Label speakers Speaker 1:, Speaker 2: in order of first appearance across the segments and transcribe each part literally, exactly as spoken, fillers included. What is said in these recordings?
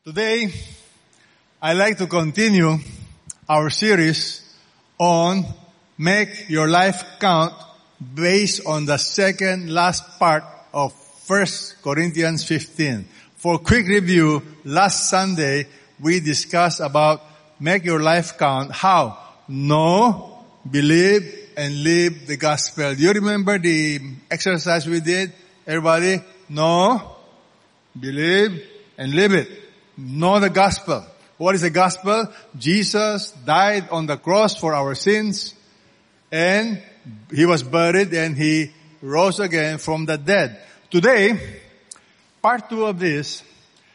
Speaker 1: Today, I'd like to continue our series on Make Your Life Count based on the second last part of First Corinthians fifteen. For quick review, last Sunday we discussed about Make Your Life Count, how know, believe, and live the gospel. Do you remember the exercise we did? Everybody? Know, believe, and live it. Know the gospel. What is the gospel? Jesus died on the cross for our sins, and He was buried, and He rose again from the dead. Today, part two of this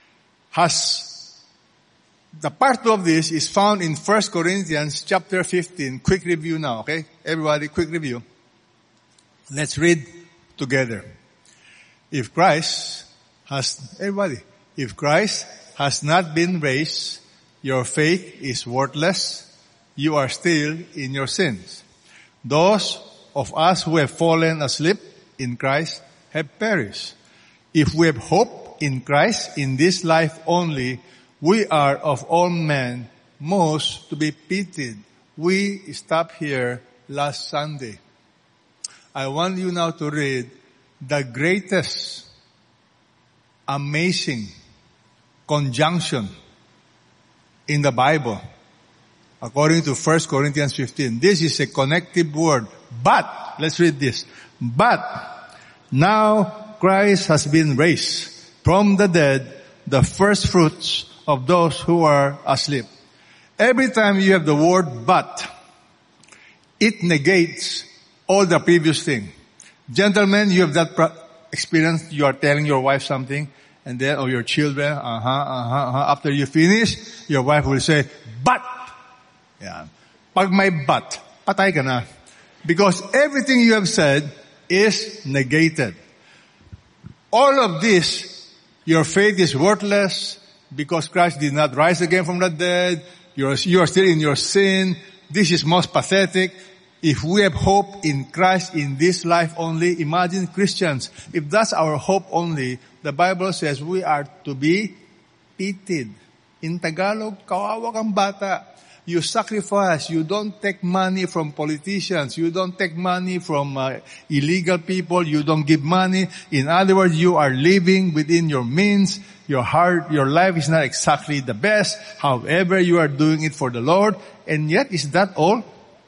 Speaker 1: has, the part two of this is found in First Corinthians chapter fifteen. Quick review now, okay? Everybody, quick review. Let's read together. If Christ has, everybody, if Christ has not been raised, your faith is worthless. You are still in your sins. Those of us who have fallen asleep in Christ have perished. If we have hope in Christ in this life only, we are of all men most to be pitied. We stopped here last Sunday. I want you now to read the greatest, amazing conjunction in the Bible, according to First Corinthians fifteen. This is a connective word. But, let's read this. But, now Christ has been raised from the dead, the first fruits of those who are asleep. Every time you have the word but, it negates all the previous thing. Gentlemen, you have that experience. You are telling your wife something, and then, or your children, uh-huh, uh-huh, uh-huh. After you finish, your wife will say, but. Yeah. Pag may but, patay ka na. Because everything you have said is negated. All of this, your faith is worthless because Christ did not rise again from the dead. You're, you are still in your sin. This is most pathetic. If we have hope in Christ in this life only, imagine Christians, if that's our hope only, the Bible says we are to be pitied. In Tagalog, kawawa kang bata. You sacrifice. You don't take money from politicians. You don't take money from uh, illegal people. You don't give money. In other words, you are living within your means. Your heart, your life is not exactly the best. However, you are doing it for the Lord. And yet, is that all?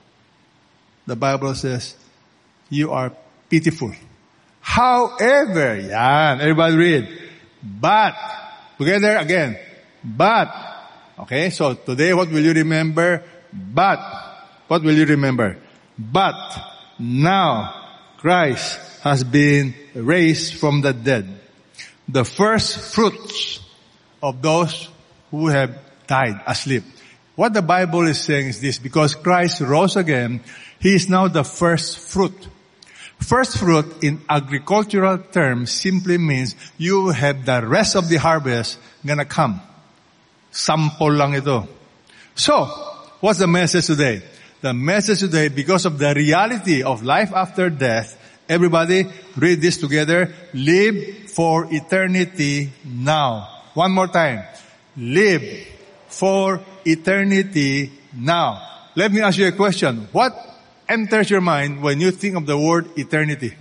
Speaker 1: The Bible says, you are pitiful. However, yan, everybody read. But, together again. But, okay, so today what will you remember? But, what will you remember? But, now, Christ has been raised from the dead. The first fruits of those who have died asleep. What the Bible is saying is this, because Christ rose again, He is now the first fruit. First fruit in agricultural terms simply means you have the rest of the harvest gonna come. Sample lang ito. So, what's the message today? The message today, because of the reality of life after death, everybody read this together. Live for eternity now. One more time. Live for eternity now. Let me ask you a question. What enters your mind when you think of the word eternity?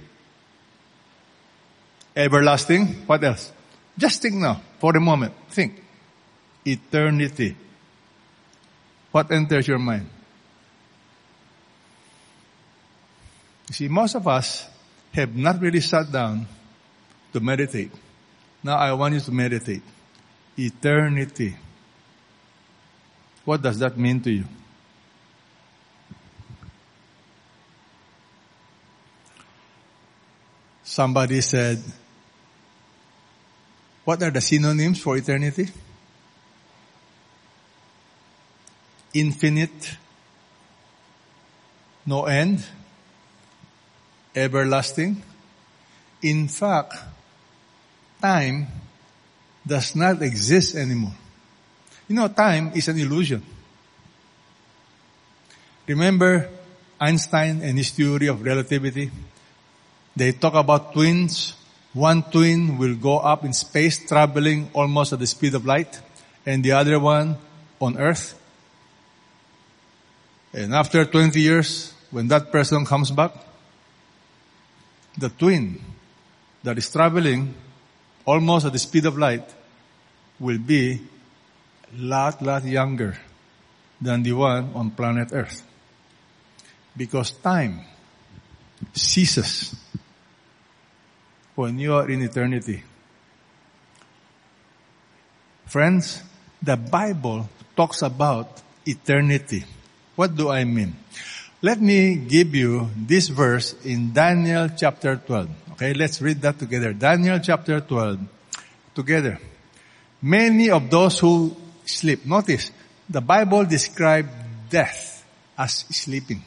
Speaker 1: Everlasting. What else? Just think now, for a moment. Think. Eternity. What enters your mind? You see, most of us have not really sat down to meditate. Now I want you to meditate. Eternity. What does that mean to you? Somebody said, what are the synonyms for eternity? Infinite, no end, everlasting. In fact, time does not exist anymore. You know, time is an illusion. Remember Einstein and his theory of relativity? They talk about twins. One twin will go up in space traveling almost at the speed of light. and the other one on earth. And after twenty years, when that person comes back, the twin that is traveling almost at the speed of light will be a lot, lot younger than the one on planet Earth. Because time ceases when you are in eternity. Friends, the Bible talks about eternity. What do I mean? Let me give you this verse in Daniel chapter twelve. Okay, let's read that together. Daniel chapter twelve. Together. Many of those who sleep. Notice, the Bible describes death as sleeping.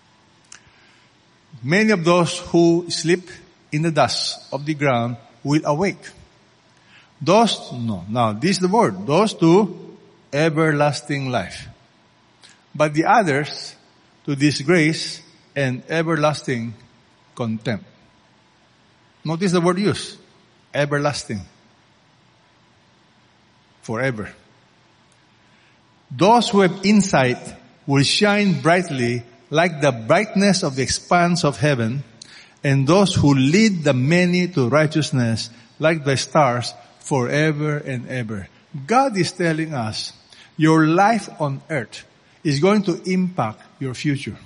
Speaker 1: Many of those who sleep in the dust of the ground will awake. Those, no, now this is the word. Those to everlasting life. But the others to disgrace and everlasting contempt. Notice the word used. Everlasting. Forever. Those who have insight will shine brightly like the brightness of the expanse of heaven, and those who lead the many to righteousness like the stars forever and ever. God is telling us, your life on earth is going to impact your future.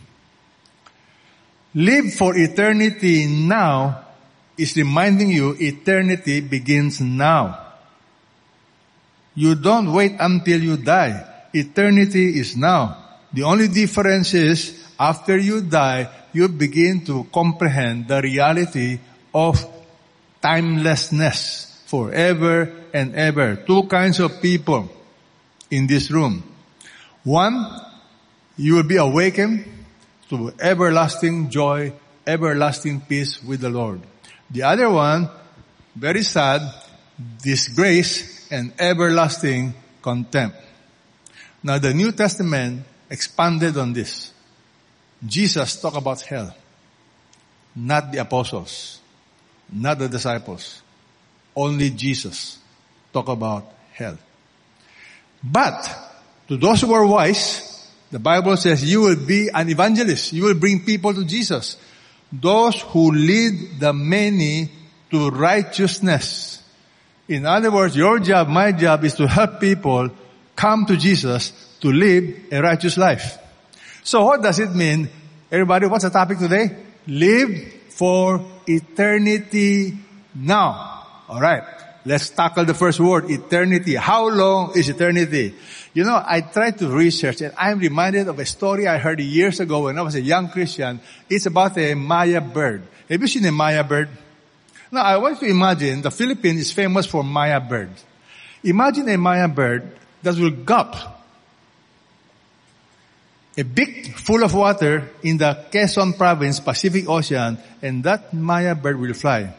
Speaker 1: Live for eternity now is reminding you eternity begins now. You don't wait until you die. Eternity is now. The only difference is after you die, you begin to comprehend the reality of timelessness forever and ever. Two kinds of people in this room. One, you will be awakened to everlasting joy, everlasting peace with the Lord. The other one, very sad, disgrace and everlasting contempt. Now the New Testament expanded on this. Jesus talked about hell, not the apostles, not the disciples. Only Jesus talked about hell. But to those who are wise, the Bible says you will be an evangelist. You will bring people to Jesus. Those who lead the many to righteousness. In other words, your job, my job is to help people come to Jesus to live a righteous life. So what does it mean? Everybody, what's the topic today? Live for eternity now. Alright, let's tackle the first word, eternity. How long is eternity? You know, I tried to research and I'm reminded of a story I heard years ago when I was a young Christian. It's about a Maya bird. Have you seen a Maya bird? Now, I want to imagine the Philippines is famous for Maya birds. Imagine a Maya bird that will gulp a big full of water in the Quezon province, Pacific Ocean, and that Maya bird will fly.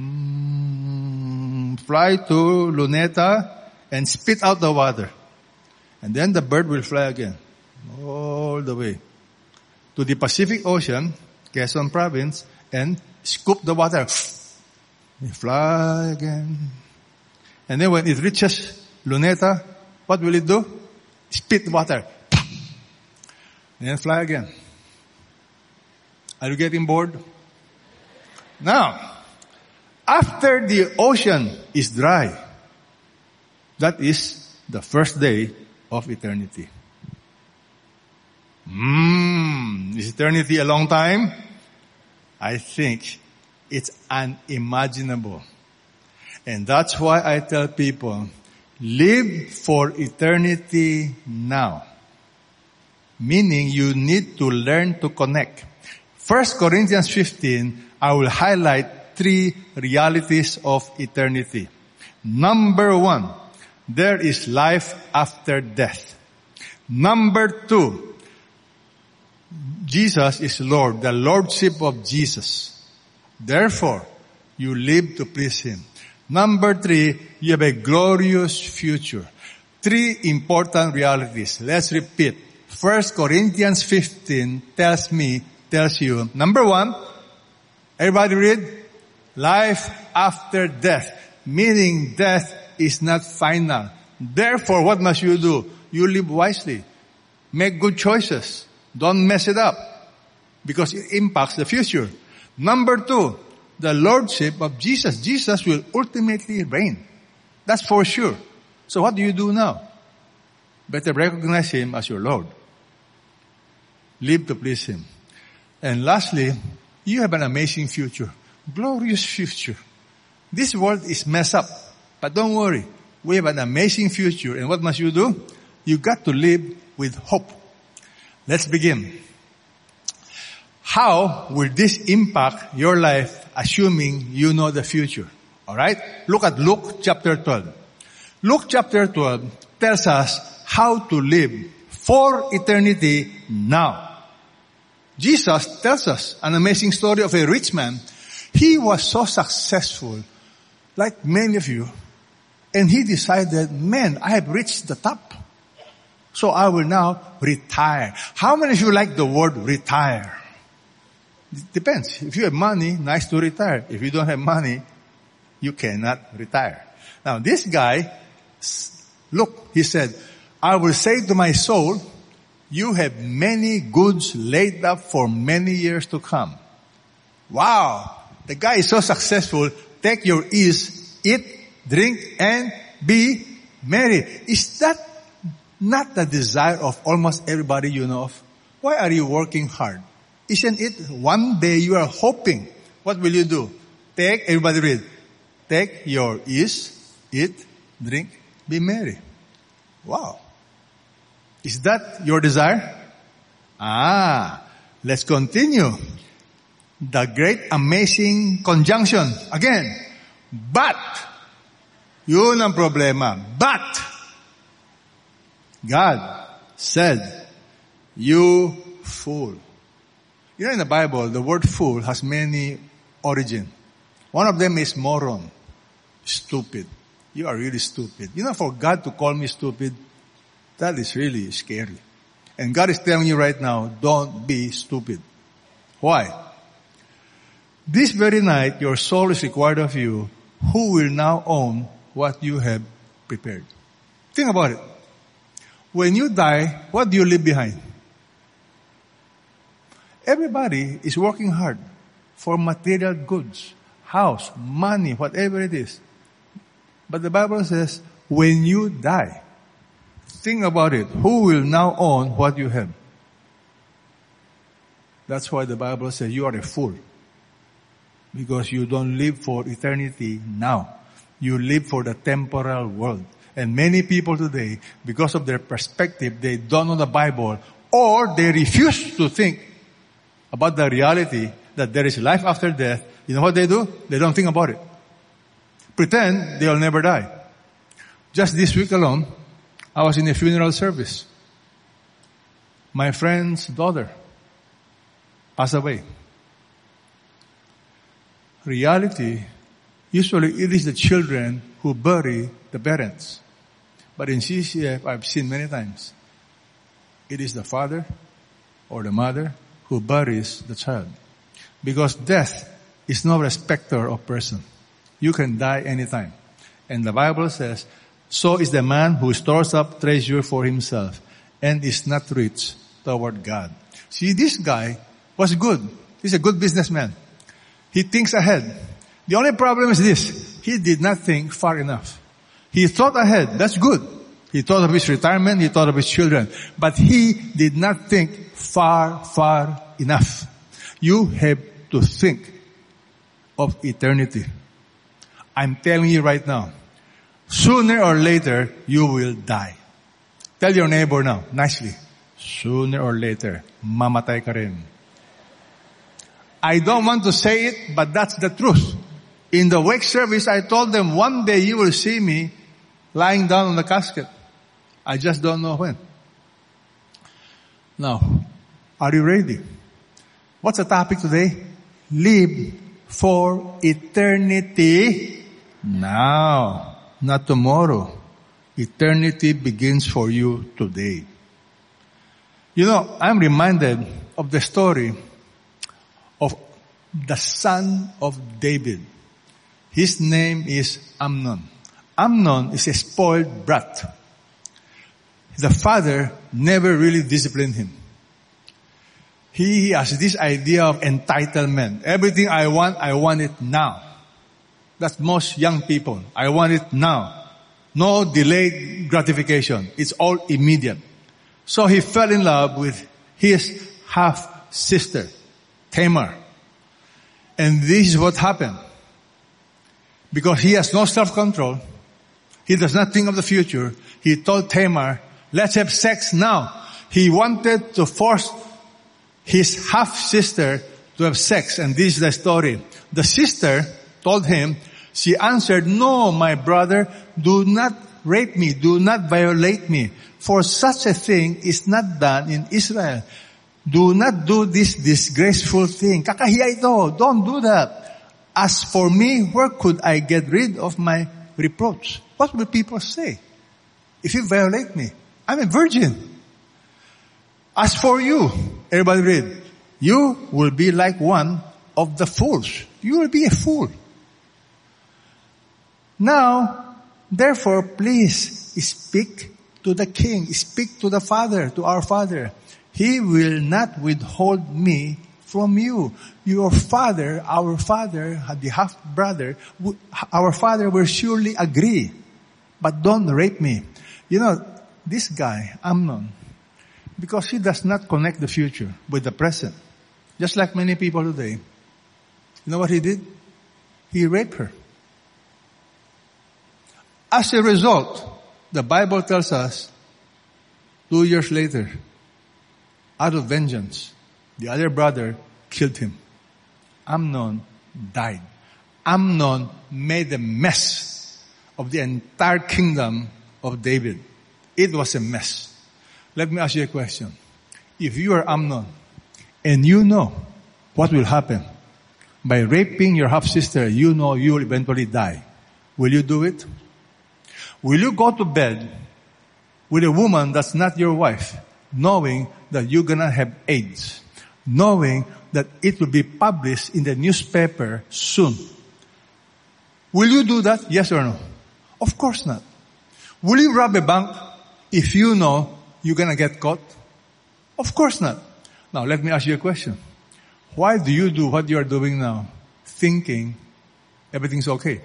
Speaker 1: Mm, fly to Luneta and spit out the water. And then the bird will fly again. All the way to the Pacific Ocean, Quezon province, and scoop the water. It fly again. And then when it reaches Luneta, what will it do? Spit water. And then fly again. Are you getting bored? Now, after the ocean is dry, that is the first day of eternity. Hmm, is eternity a long time? I think it's unimaginable. And that's why I tell people, live for eternity now. Meaning you need to learn to connect. First Corinthians fifteen, I will highlight three realities of eternity. Number one, there is life after death. Number two, Jesus is Lord, the Lordship of Jesus. Therefore, you live to please Him. Number three, you have a glorious future. Three important realities. Let's repeat. First Corinthians fifteen tells me, tells you, number one, everybody read, life after death. Meaning death is not final. Therefore, what must you do? You live wisely. Make good choices. Don't mess it up, because it impacts the future. Number two, the lordship of Jesus. Jesus will ultimately reign. That's for sure. So what do you do now? Better recognize Him as your Lord. Live to please Him. And lastly, you have an amazing future. Glorious future. This world is messed up. But don't worry. We have an amazing future. And what must you do? You got to live with hope. Let's begin. How will this impact your life, assuming you know the future? Alright? Look at Luke chapter twelve. Luke chapter twelve tells us how to live for eternity now. Jesus tells us an amazing story of a rich man. He was so successful, like many of you, and he decided, man, I have reached the top. So I will now retire. How many of you like the word retire? It depends. If you have money, nice to retire. If you don't have money, you cannot retire. Now this guy, look, he said, I will say to my soul, you have many goods laid up for many years to come. Wow! The guy is so successful. Take your ease, eat, drink, and be merry. Is that not the desire of almost everybody you know of? Why are you working hard? Isn't it one day you are hoping? What will you do? Take, everybody read. Take your ease, eat, drink, be merry. Wow. Is that your desire? Ah, let's continue. The great amazing conjunction. Again, but. Yun ang problema. But. God said, you fool. You know, in the Bible, the word fool has many origins. One of them is moron. Stupid. You are really stupid. You know, for God to call me stupid, that is really scary. And God is telling you right now, don't be stupid. Why? This very night, your soul is required of you, who will now own what you have prepared. Think about it. When you die, what do you leave behind? Everybody is working hard for material goods, house, money, whatever it is. But the Bible says, when you die, think about it. Who will now own what you have? That's why the Bible says you are a fool. Because you don't live for eternity now. You live for the temporal world. And many people today, because of their perspective, they don't know the Bible, or they refuse to think about the reality that there is life after death. You know what they do? They don't think about it. Pretend they'll never die. Just this week alone, I was in a funeral service. My friend's daughter passed away. Reality, usually it is the children who bury the parents. But in C C F, I've seen many times, it is the father or the mother who buries the child. Because death is no respecter of person. You can die anytime. And the Bible says, so is the man who stores up treasure for himself and is not rich toward God. See, this guy was good. He's a good businessman. He thinks ahead. The only problem is this. He did not think far enough. He thought ahead. That's good. He thought of his retirement. He thought of his children. But he did not think far, far enough. You have to think of eternity. I'm telling you right now, sooner or later, you will die. Tell your neighbor now, nicely, sooner or later, mamatay ka rin. I don't want to say it, but that's the truth. In the wake service, I told them, one day you will see me lying down on the casket. I just don't know when. Now, are you ready? What's the topic today? Live for eternity now, not tomorrow. Eternity begins for you today. You know, I'm reminded of the story of the son of David. His name is Amnon. Amnon is a spoiled brat. The father never really disciplined him. He has this idea of entitlement. Everything I want, I want it now. That's most young people. I want it now. No delayed gratification. It's all immediate. So he fell in love with his half-sister, Tamar. And this is what happened. Because he has no self-control, he does not think of the future, he told Tamar, let's have sex now. He wanted to force his half-sister to have sex. And this is the story. The sister told him, she answered, no, my brother, do not rape me, do not violate me. For such a thing is not done in Israel. Do not do this disgraceful thing. Kakahiya ito. Don't do that. As for me, where could I get rid of my reproach? What will people say if you violate me? I'm a virgin. As for you, everybody read, you will be like one of the fools. You will be a fool. Now, therefore, please speak to the king, speak to the father, to our father. He will not withhold me from you. Your father, our father, the half-brother, our father will surely agree. But don't rape me. You know, this guy, Amnon, because he does not connect the future with the present, just like many people today, you know what he did? He raped her. As a result, the Bible tells us, two years later, out of vengeance, the other brother killed him. Amnon died. Amnon made a mess of the entire kingdom of David. It was a mess. Let me ask you a question. If you are Amnon and you know what will happen by raping your half-sister, you know you will eventually die. Will you do it? Will you go to bed with a woman that's not your wife, knowing that you're gonna have AIDS, knowing that it will be published in the newspaper soon? Will you do that? Yes or no? Of course not. Will you rob a bank if you know you're gonna get caught? Of course not. Now let me ask you a question. Why do you do what you are doing now, thinking everything's okay?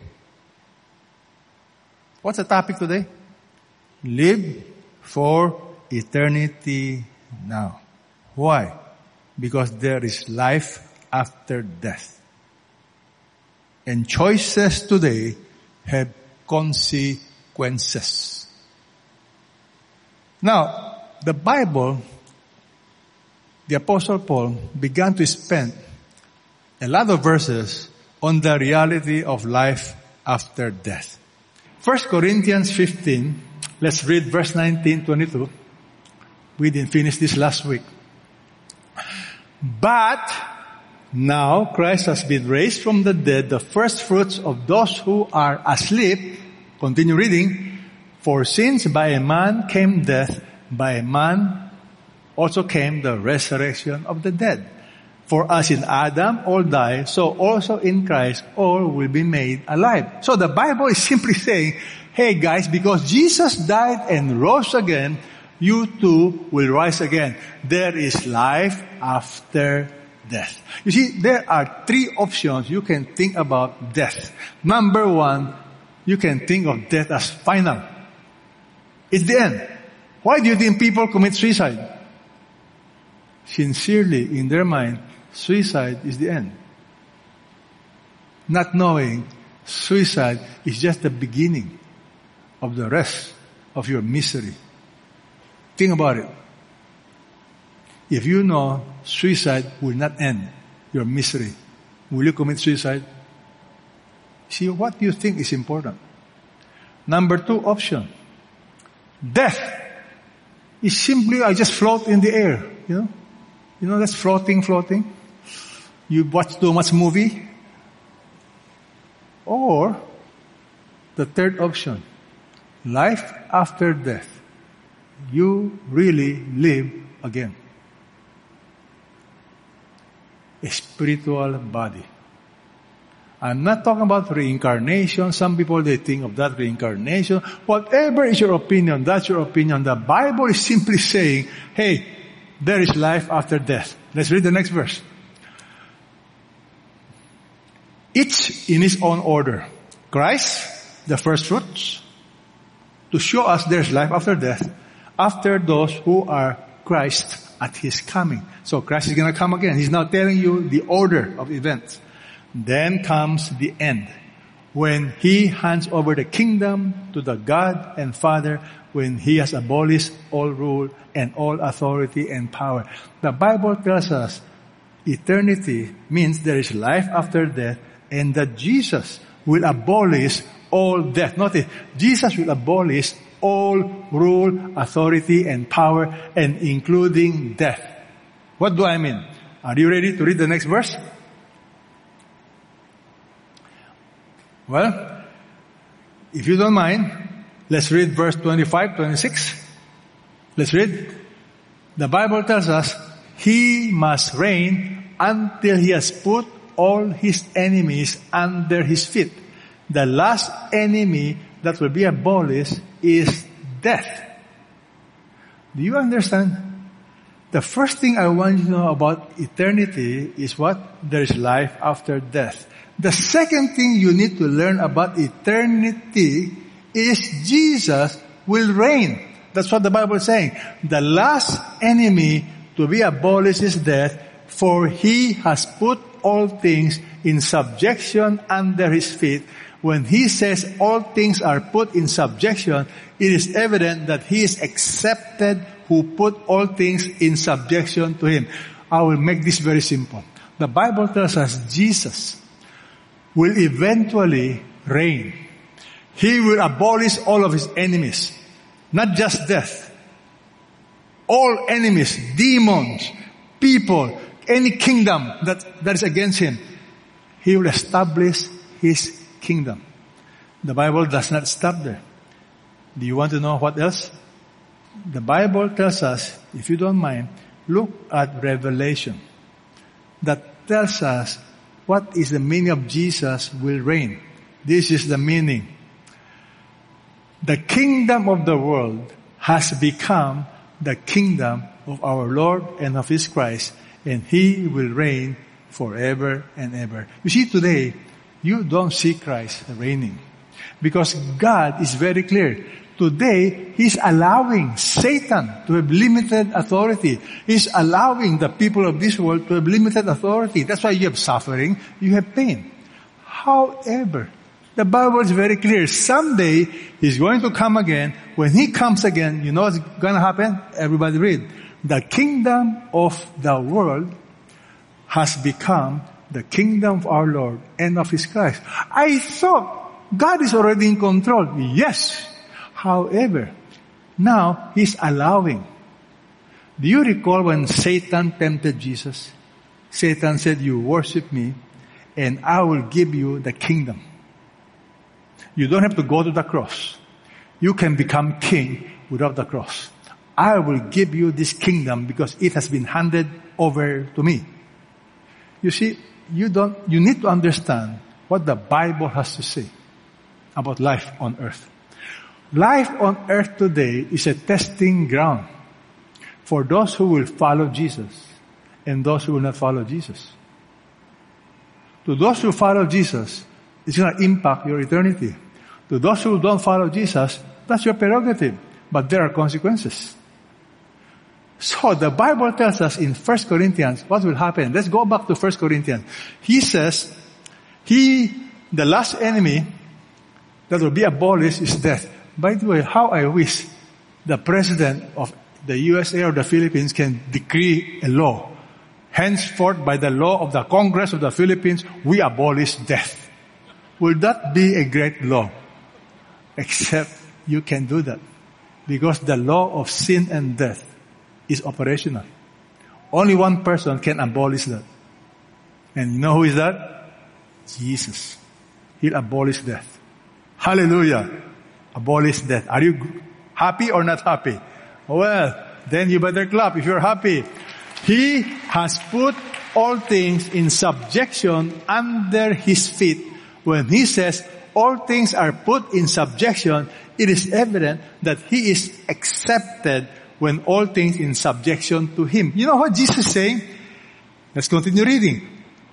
Speaker 1: What's the topic today? Live for eternity now. Why? Because there is life after death. And choices today have consequences. Now, the Bible, the Apostle Paul began to spend a lot of verses on the reality of life after death. First Corinthians fifteen, let's read verse nineteen, twenty-two. We didn't finish this last week. But now Christ has been raised from the dead, the first fruits of those who are asleep. Continue reading. For since by a man came death, by a man also came the resurrection of the dead. For as in Adam all die, so also in Christ all will be made alive. So the Bible is simply saying, hey guys, because Jesus died and rose again, you too will rise again. There is life after death. You see, there are three options you can think about death. Number one, you can think of death as final. It's the end. Why do you think people commit suicide? Sincerely, in their mind, suicide is the end. Not knowing suicide is just the beginning of the rest of your misery. Think about it. If you know suicide will not end your misery, will you commit suicide? See, what do you think is important? Number two option. Death is simply, I just float in the air, you know? You know, that's floating, floating. You watch too much movie. Or, the third option, life after death. You really live again. A spiritual body. I'm not talking about reincarnation. Some people, they think of that reincarnation. Whatever is your opinion, that's your opinion. The Bible is simply saying, hey, there is life after death. Let's read the next verse. Each in his own order. Christ, the first fruits, to show us there's life after death, after those who are Christ at his coming. So Christ is going to come again. He's now telling you the order of events. Then comes the end, when he hands over the kingdom to the God and Father, when he has abolished all rule and all authority and power. The Bible tells us eternity means there is life after death, and that Jesus will abolish all death. Notice, Jesus will abolish all rule, authority, and power, and including death. What do I mean? Are you ready to read the next verse? Well, if you don't mind, let's read verse twenty-five, twenty-six. Let's read. The Bible tells us, he must reign until he has put all his enemies under his feet. The last enemy that will be abolished is death. Do you understand? The first thing I want you to know about eternity is what? There is life after death. The second thing you need to learn about eternity is Jesus will reign. That's what the Bible is saying. The last enemy to be abolished is death, for he has put all things in subjection under his feet. When he says all things are put in subjection, it is evident that he is accepted who put all things in subjection to him. I will make this very simple. The Bible tells us Jesus will eventually reign. He will abolish all of his enemies. Not just death. All enemies, demons, people, any kingdom that, that is against him. He will establish his kingdom. The Bible does not stop there. Do you want to know what else? The Bible tells us, if you don't mind, look at Revelation. That tells us what is the meaning of Jesus will reign. This is the meaning. The kingdom of the world has become the kingdom of our Lord and of his Christ, and he will reign forever and ever. You see, today, you don't see Christ reigning. Because God is very clear. Today, he's allowing Satan to have limited authority. He's allowing the people of this world to have limited authority. That's why you have suffering, you have pain. However, the Bible is very clear. Someday, he's going to come again. When he comes again, you know what's going to happen? Everybody read. The kingdom of the world has become the kingdom of our Lord and of his Christ. I thought God is already in control. Yes. However, now he's allowing. Do you recall when Satan tempted Jesus? Satan said, you worship me and I will give you the kingdom. You don't have to go to the cross. You can become king without the cross. I will give you this kingdom because it has been handed over to me. You see, you don't, you need to understand what the Bible has to say about life on earth. Life on earth today is a testing ground for those who will follow Jesus and those who will not follow Jesus. To those who follow Jesus, it's going to impact your eternity. To those who don't follow Jesus, that's your prerogative. But there are consequences. So the Bible tells us in First Corinthians what will happen. Let's go back to First Corinthians. He says, he, the last enemy that will be abolished is death. By the way, how I wish the president of the U S A or the Philippines can decree a law. Henceforth, by the law of the Congress of the Philippines, we abolish death. Will that be a great law? Except you can do that. Because the law of sin and death is operational. Only one person can abolish that. And you know who is that? Jesus. He'll abolish death. Hallelujah. Abolish death. Are you happy or not happy? Well, then you better clap if you're happy. He has put all things in subjection under his feet when he says all things are put in subjection, it is evident that he is accepted when all things in subjection to him. You know what Jesus is saying? Let's continue reading.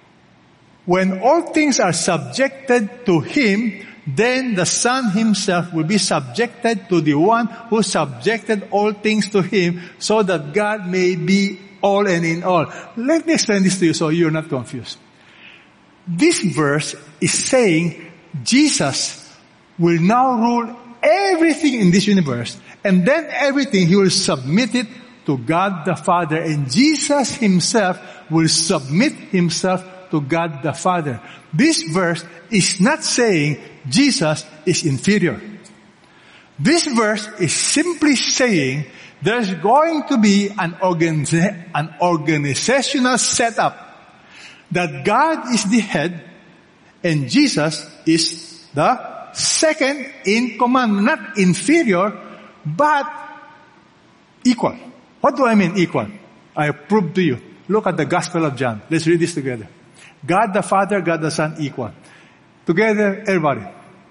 Speaker 1: When all things are subjected to him, then the Son himself will be subjected to the one who subjected all things to him, so that God may be all and in all. Let me explain this to you so you're not confused. This verse is saying Jesus will now rule everything in this universe, and then everything he will submit it to God the Father, and Jesus himself will submit himself to God the Father. This verse is not saying Jesus is inferior. This verse is simply saying there's going to be an, organi- an organizational setup that God is the head and Jesus is the second in command, not inferior, but equal. What do I mean equal? I prove to you. Look at the Gospel of John. Let's read this together. God the Father, God the Son, equal. Together, everybody.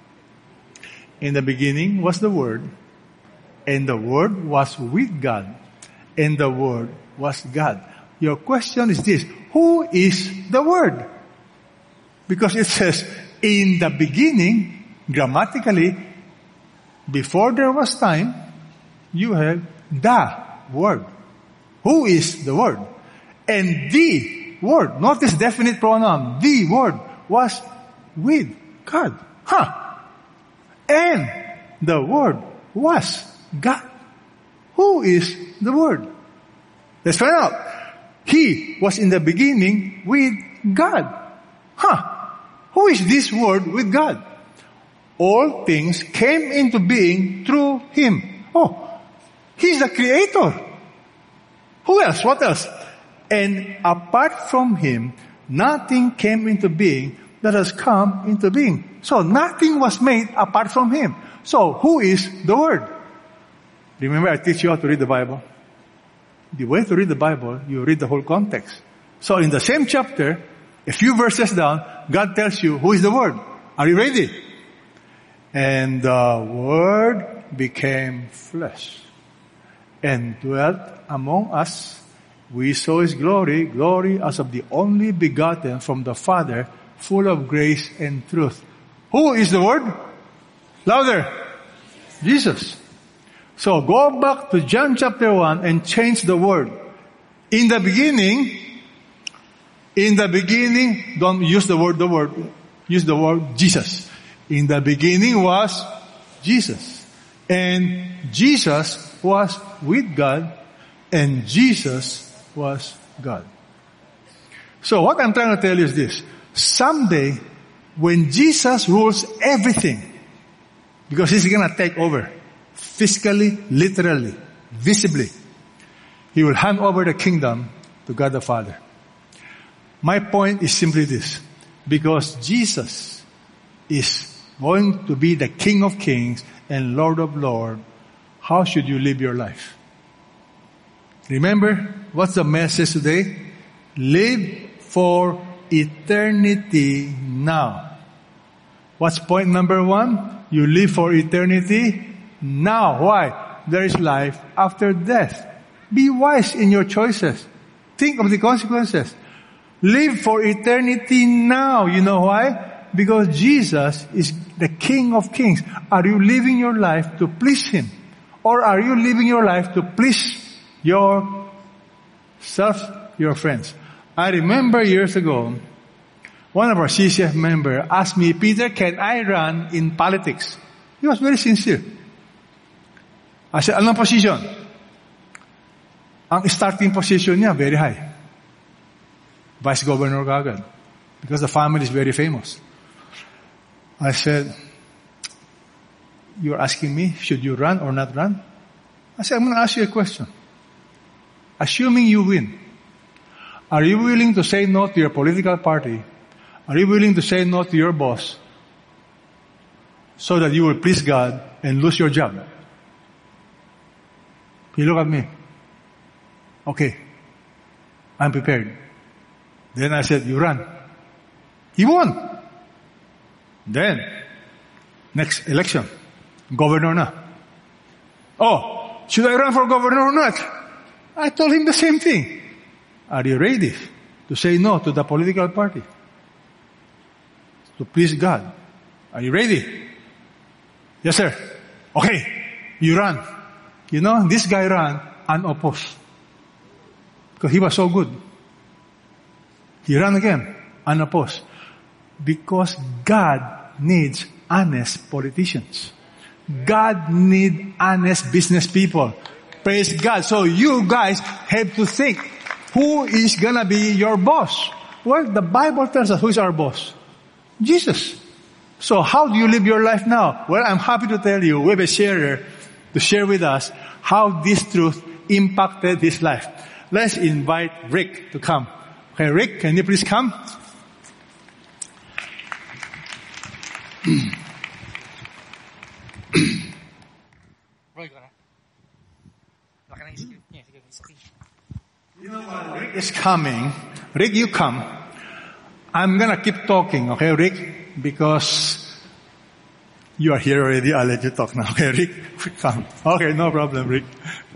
Speaker 1: In the beginning was the Word, and the Word was with God, and the Word was God. Your question is this: who is the Word? Because it says, in the beginning, grammatically, before there was time, you have the Word. Who is the Word? And the Word, notice definite pronoun, the Word was with God. Huh. And the Word was God. Who is the Word? Let's find out. He was in the beginning with God. Huh. Who is this Word with God? All things came into being through Him. Oh, He's the Creator. Who else? What else? And apart from Him, nothing came into being that has come into being. So nothing was made apart from Him. So who is the Word? Remember, I teach you how to read the Bible. The way to read the Bible, you read the whole context. So in the same chapter, a few verses down, God tells you who is the Word. Are you ready? And the Word became flesh and dwelt among us. We saw His glory, glory as of the only begotten from the Father, full of grace and truth. Who is the Word? Louder. Jesus. So go back to John chapter one and change the word. In the beginning, in the beginning, don't use the word the word, use the word Jesus. In the beginning was Jesus. And Jesus was with God, and Jesus was God. So what I'm trying to tell you is this. Someday, when Jesus rules everything, because He's going to take over, physically, literally, visibly, He will hand over the kingdom to God the Father. My point is simply this. Because Jesus is going to be the King of Kings and Lord of Lords, how should you live your life? Remember, what's the message today? Live for eternity now. What's point number one? You live for eternity now. Why? There is life after death. Be wise in your choices. Think of the consequences. Live for eternity now. You know why? Because Jesus is the King of Kings. Are you living your life to please Him? Or are you living your life to please yourself, your friends? I remember years ago, one of our C C F members asked me, Peter, can I run in politics? He was very sincere. I said, anong position? Ang starting position niya, very high. Vice Governor kagad. Because the family is very famous. I said, you're asking me, should you run or not run? I said, I'm going to ask you a question. Assuming you win, are you willing to say no to your political party? Are you willing to say no to your boss so that you will please God and lose your job? He looked at me. Okay, I'm prepared. Then I said, you run. He won. Then, next election, governor na. Oh, should I run for governor or not? I told him the same thing. Are you ready to say no to the political party? To please God? Are you ready? Yes, sir. Okay, you run. You know, this guy ran unopposed. Because he was so good. He ran again, unopposed. Because God needs honest politicians. God needs honest business people. Praise God. So you guys have to think, who is gonna be your boss? Well, the Bible tells us who is our boss. Jesus. So how do you live your life now? Well, I'm happy to tell you, we have a sharer to share with us how this truth impacted his life. Let's invite Rick to come. Okay, Rick, can you please come? You know what? Rick is coming. Rick, you come. I'm gonna keep talking, okay, Rick? Because you are here already. I'll let you talk now. Okay, Rick, come. Okay, no problem, Rick.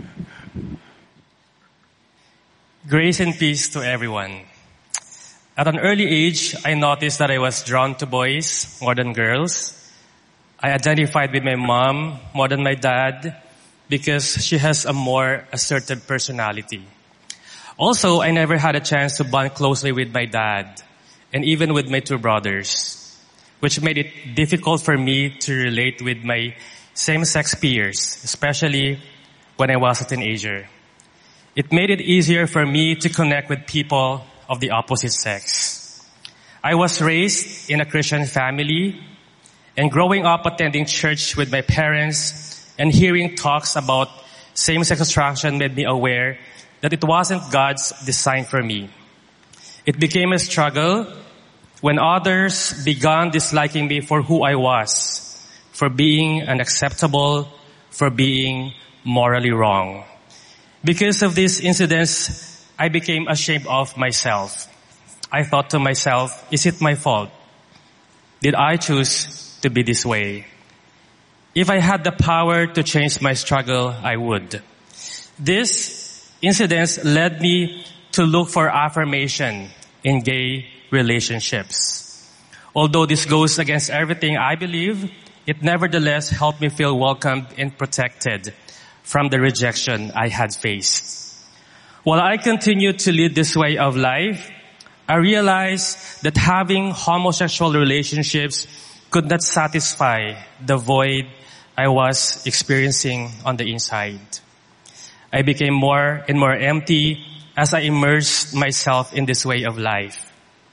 Speaker 2: Grace and peace to everyone. At an early age, I noticed that I was drawn to boys more than girls. I identified with my mom more than my dad because she has a more assertive personality. Also, I never had a chance to bond closely with my dad and even with my two brothers, which made it difficult for me to relate with my same-sex peers, especially when I was a teenager. It made it easier for me to connect with people of the opposite sex. I was raised in a Christian family, and growing up attending church with my parents and hearing talks about same-sex attraction made me aware that it wasn't God's design for me. It became a struggle when others began disliking me for who I was, for being unacceptable, for being morally wrong. Because of these incidents, I became ashamed of myself. I thought to myself, is it my fault? Did I choose to be this way? If I had the power to change my struggle, I would. These incidents led me to look for affirmation in gay relationships. Although this goes against everything I believe, it nevertheless helped me feel welcomed and protected from the rejection I had faced. While I continued to lead this way of life, I realized that having homosexual relationships could not satisfy the void I was experiencing on the inside. I became more and more empty as I immersed myself in this way of life.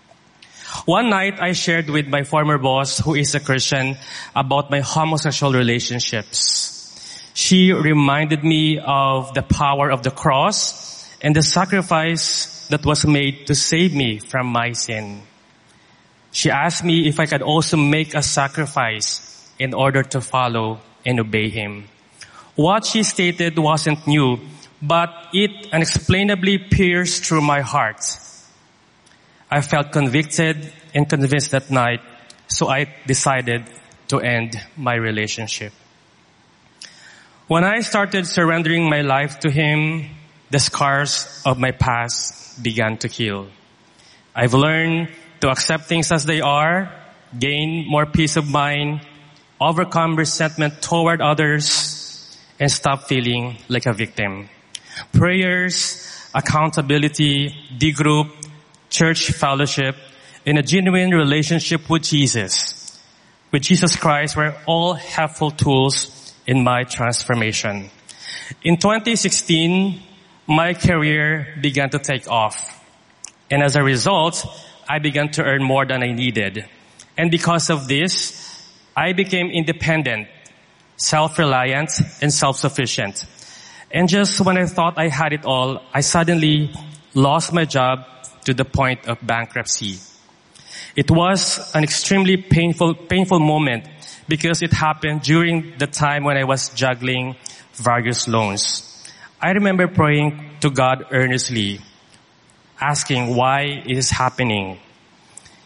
Speaker 2: One night, I shared with my former boss, who is a Christian, about my homosexual relationships. She reminded me of the power of the cross and the sacrifice that was made to save me from my sin. She asked me if I could also make a sacrifice in order to follow and obey Him. What she stated wasn't new, but it unexplainably pierced through my heart. I felt convicted and convinced that night, so I decided to end my relationship. When I started surrendering my life to Him, the scars of my past began to heal. I've learned to accept things as they are, gain more peace of mind, overcome resentment toward others, and stop feeling like a victim. Prayers, accountability, D-group, church fellowship, and a genuine relationship with Jesus, with Jesus Christ, were all helpful tools in my transformation. In twenty sixteen, my career began to take off. And as a result, I began to earn more than I needed. And because of this, I became independent, self-reliant, and self-sufficient. And just when I thought I had it all, I suddenly lost my job to the point of bankruptcy. It was an extremely painful, painful moment because it happened during the time when I was juggling various loans. I remember praying to God earnestly, asking why it is happening.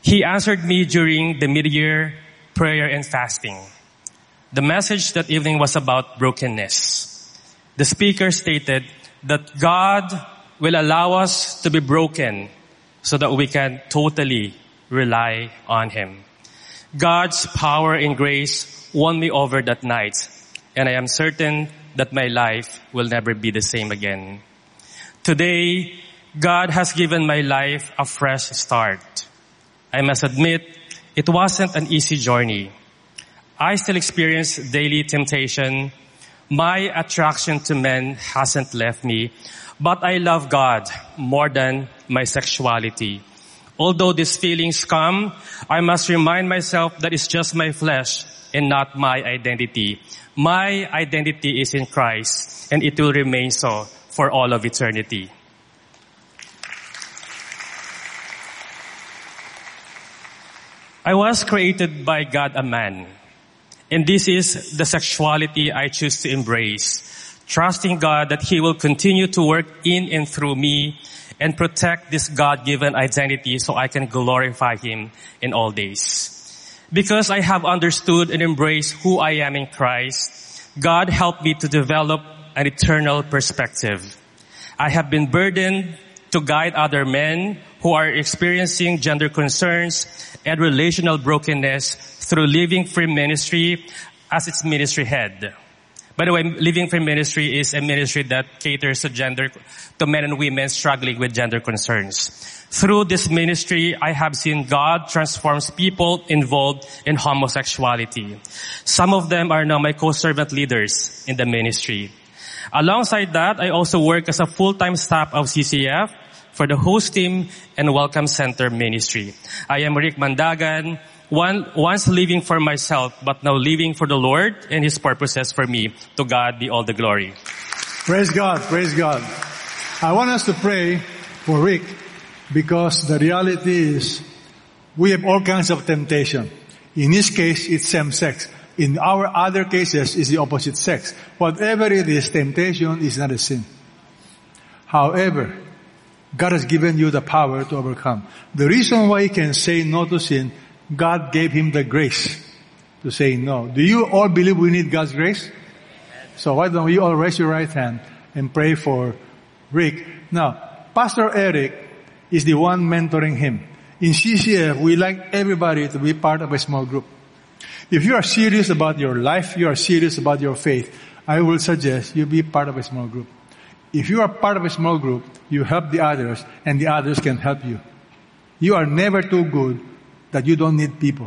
Speaker 2: He answered me during the mid-year prayer and fasting. The message that evening was about brokenness. The speaker stated that God will allow us to be broken so that we can totally rely on Him. God's power and grace won me over that night, and I am certain that my life will never be the same again. Today, God has given my life a fresh start. I must admit, it wasn't an easy journey. I still experience daily temptation. My attraction to men hasn't left me, but I love God more than my sexuality. Although these feelings come, I must remind myself that it's just my flesh and not my identity. My identity is in Christ, and it will remain so for all of eternity. I was created by God a man, and this is the sexuality I choose to embrace, trusting God that He will continue to work in and through me and protect this God-given identity so I can glorify Him in all days. Because I have understood and embraced who I am in Christ, God helped me to develop an eternal perspective. I have been burdened to guide other men who are experiencing gender concerns and relational brokenness through Living Free Ministry as its ministry head. By the way, Living Free Ministry is a ministry that caters to gender, to men and women struggling with gender concerns. Through this ministry, I have seen God transforms people involved in homosexuality. Some of them are now my co-servant leaders in the ministry. Alongside that, I also work as a full-time staff of C C F for the host team and welcome center ministry. I am Rick Mandagan, one, once living for myself, but now living for the Lord and His purposes for me. To God be all the glory.
Speaker 1: Praise God, praise God. I want us to pray for Rick because the reality is we have all kinds of temptation. In his case, it's same sex. In our other cases, it's the opposite sex. Whatever it is, temptation is not a sin. However, God has given you the power to overcome. The reason why he can say no to sin, God gave him the grace to say no. Do you all believe we need God's grace? So why don't you all raise your right hand and pray for Rick? Now, Pastor Eric is the one mentoring him. In C C F, we like everybody to be part of a small group. If you are serious about your life, you are serious about your faith, I will suggest you be part of a small group. If you are part of a small group, you help the others, and the others can help you. You are never too good that you don't need people.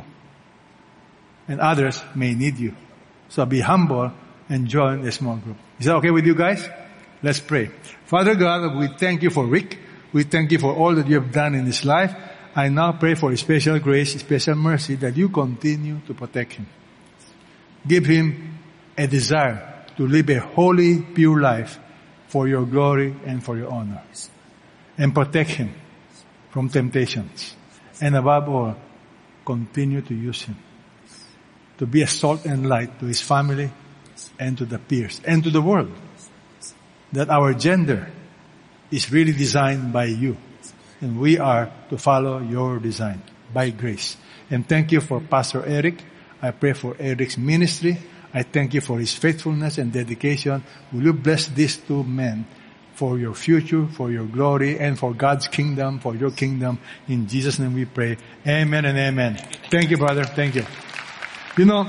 Speaker 1: And others may need you. So be humble and join a small group. Is that okay with you guys? Let's pray. Father God, we thank you for Rick. We thank you for all that you have done in his life. I now pray for special grace, special mercy, that you continue to protect him. Give him a desire to live a holy, pure life for your glory and for your honor. And protect him from temptations. And above all, continue to use him to be a salt and light to his family and to the peers and to the world. That our gender is really designed by you. And we are to follow your design by grace. And thank you for Pastor Eric. I pray for Eric's ministry. I thank you for his faithfulness and dedication. Will you bless these two men for your future, for your glory, and for God's kingdom, for your kingdom. In Jesus' name we pray. Amen and amen. Thank you, brother. Thank you. You know,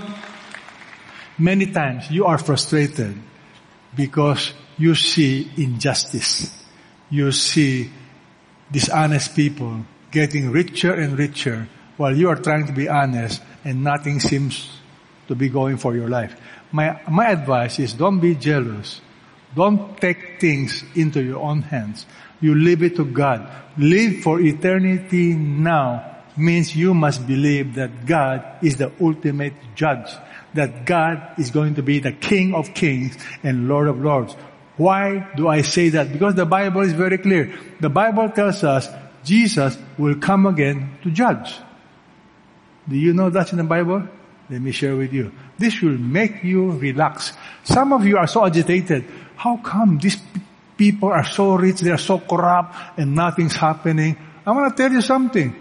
Speaker 1: many times you are frustrated because you see injustice. You see dishonest people getting richer and richer while you are trying to be honest and nothing seems to be going for your life. My, my advice is don't be jealous. Don't take things into your own hands. You leave it to God. Live for eternity now means you must believe that God is the ultimate judge. That God is going to be the King of kings and Lord of lords. Why do I say that? Because the Bible is very clear. The Bible tells us Jesus will come again to judge. Do you know that's in the Bible? Let me share with you. This will make you relax. Some of you are so agitated. How come these people are so rich, they are so corrupt, and nothing's happening? I want to tell you something.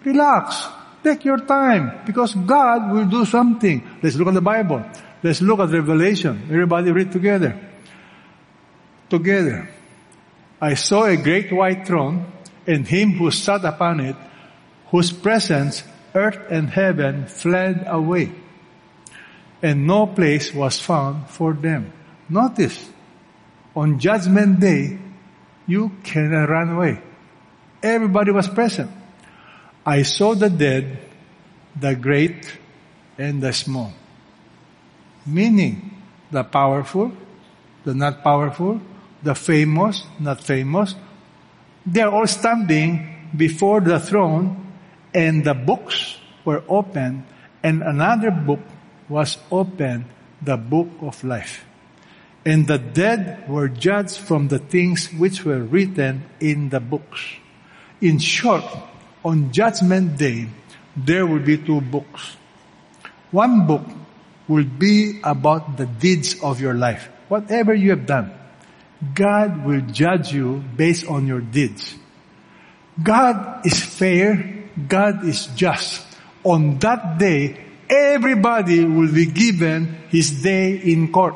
Speaker 1: Relax. Take your time. Because God will do something. Let's look at the Bible. Let's look at Revelation. Everybody read together. Together. I saw a great white throne, and him who sat upon it, whose presence earth and heaven fled away, and no place was found for them. Notice, on Judgment Day, you cannot run away. Everybody was present. I saw the dead, the great and the small. Meaning, the powerful, the not powerful, the famous, not famous. They are all standing before the throne, and the books were opened, and another book was opened, the book of life. And the dead were judged from the things which were written in the books. In short, on Judgment Day, there will be two books. One book will be about the deeds of your life. Whatever you have done, God will judge you based on your deeds. God is fair. God is just. On that day, everybody will be given his day in court.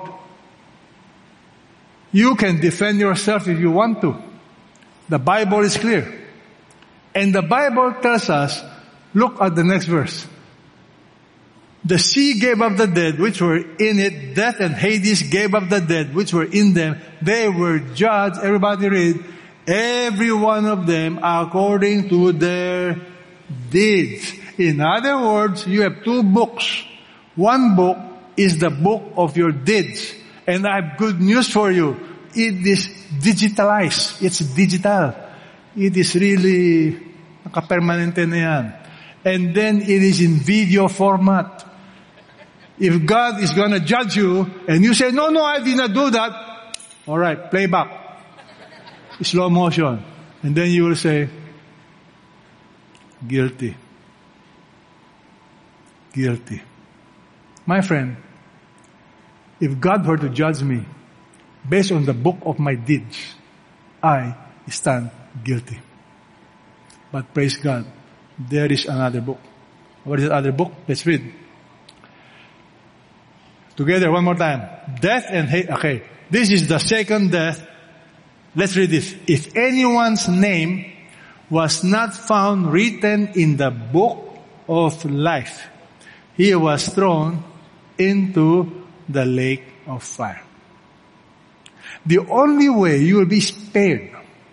Speaker 1: You can defend yourself if you want to. The Bible is clear. And the Bible tells us, look at the next verse. The sea gave up the dead which were in it. Death and Hades gave up the dead which were in them. They were judged. Everybody read. Every one of them according to their deeds. In other words, you have two books. One book is the book of your deeds. And I have good news for you. It is digitalized. It's digital. It is really nakapermanente na yan. And then it is in video format. If God is going to judge you and you say, no, no, I did not do that. All right, play back. Slow motion. And then you will say, guilty. Guilty. My friend, if God were to judge me based on the book of my deeds, I stand guilty. But praise God, there is another book. What is that other book? Let's read. Together, one more time. Death and hate. Okay. This is the second death. Let's read this. If anyone's name was not found written in the book of life, he was thrown into the lake of fire. The only way you will be spared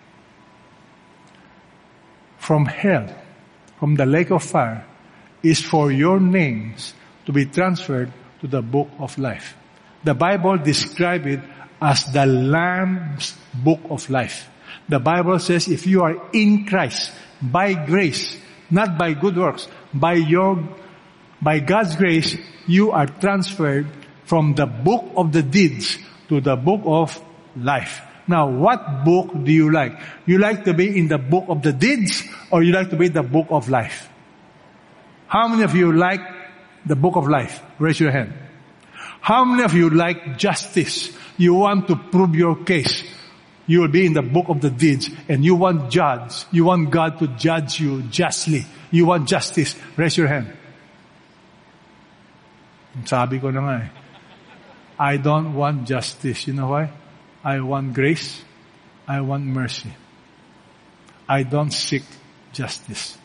Speaker 1: from hell, from the lake of fire, is for your names to be transferred to the book of life. The Bible describes it as the Lamb's book of life. The Bible says if you are in Christ, by grace, not by good works, by your, by God's grace, you are transferred from the book of the deeds to the book of life. Now, what book do you like? You like to be in the book of the deeds, or you like to be in the book of life? How many of you like the book of life? Raise your hand. How many of you like justice? You want to prove your case. You will be in the book of the deeds, and you want judge. You want God to judge you justly. You want justice. Raise your hand. Sabi ko na nga eh. I don't want justice. You know why? I want grace. I want mercy. I don't seek justice.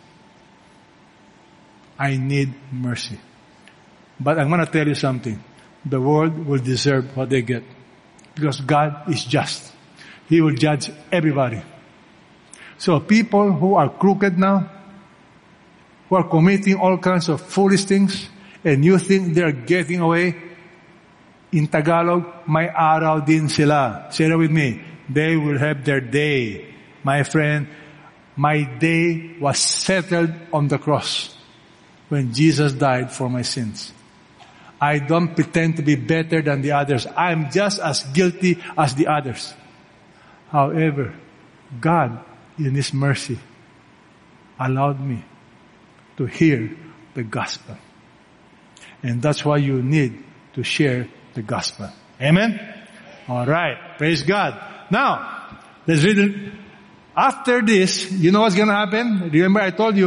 Speaker 1: I need mercy. But I'm going to tell you something. The world will deserve what they get. Because God is just. He will judge everybody. So people who are crooked now, who are committing all kinds of foolish things, and you think they're getting away, in Tagalog, may araw din sila. Say that with me. They will have their day. My friend, my day was settled on the cross when Jesus died for my sins. I don't pretend to be better than the others. I'm just as guilty as the others. However, God, in His mercy, allowed me to hear the gospel. And that's why you need to share the gospel. Amen? Alright. Praise God. Now, let's read it. After this, you know what's going to happen? Remember I told you,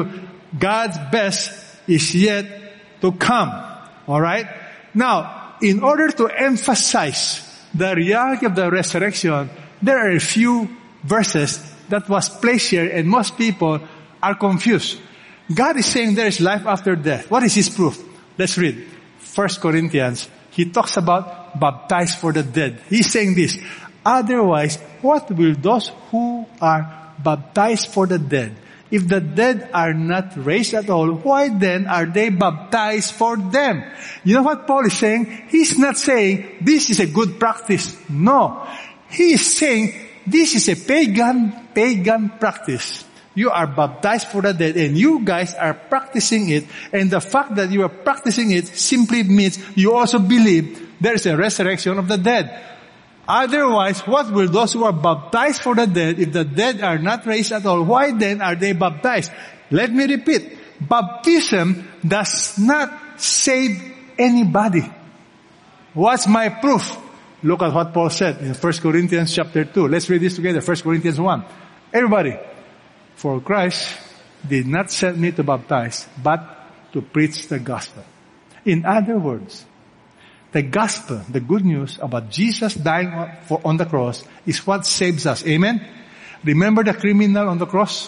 Speaker 1: God's best is yet to come. Alright? Now, in order to emphasize the reality of the resurrection, there are a few verses that was placed here and most people are confused. God is saying there is life after death. What is His proof? Let's read. First Corinthians. He talks about baptized for the dead. He's saying this. Otherwise, what will those who are baptized for the dead? If the dead are not raised at all, why then are they baptized for them? You know what Paul is saying? He's not saying this is a good practice. No. He is saying this is a pagan, pagan practice. You are baptized for the dead and you guys are practicing it, and the fact that you are practicing it simply means you also believe there is a resurrection of the dead. Otherwise, what will those who are baptized for the dead, if the dead are not raised at all, why then are they baptized? Let me repeat. Baptism does not save anybody. What's my proof? Look at what Paul said in First Corinthians chapter two. Let's read this together. First Corinthians one. Everybody. For Christ did not send me to baptize, but to preach the gospel. In other words, the gospel, the good news about Jesus dying for, on the cross is what saves us. Amen? Remember the criminal on the cross?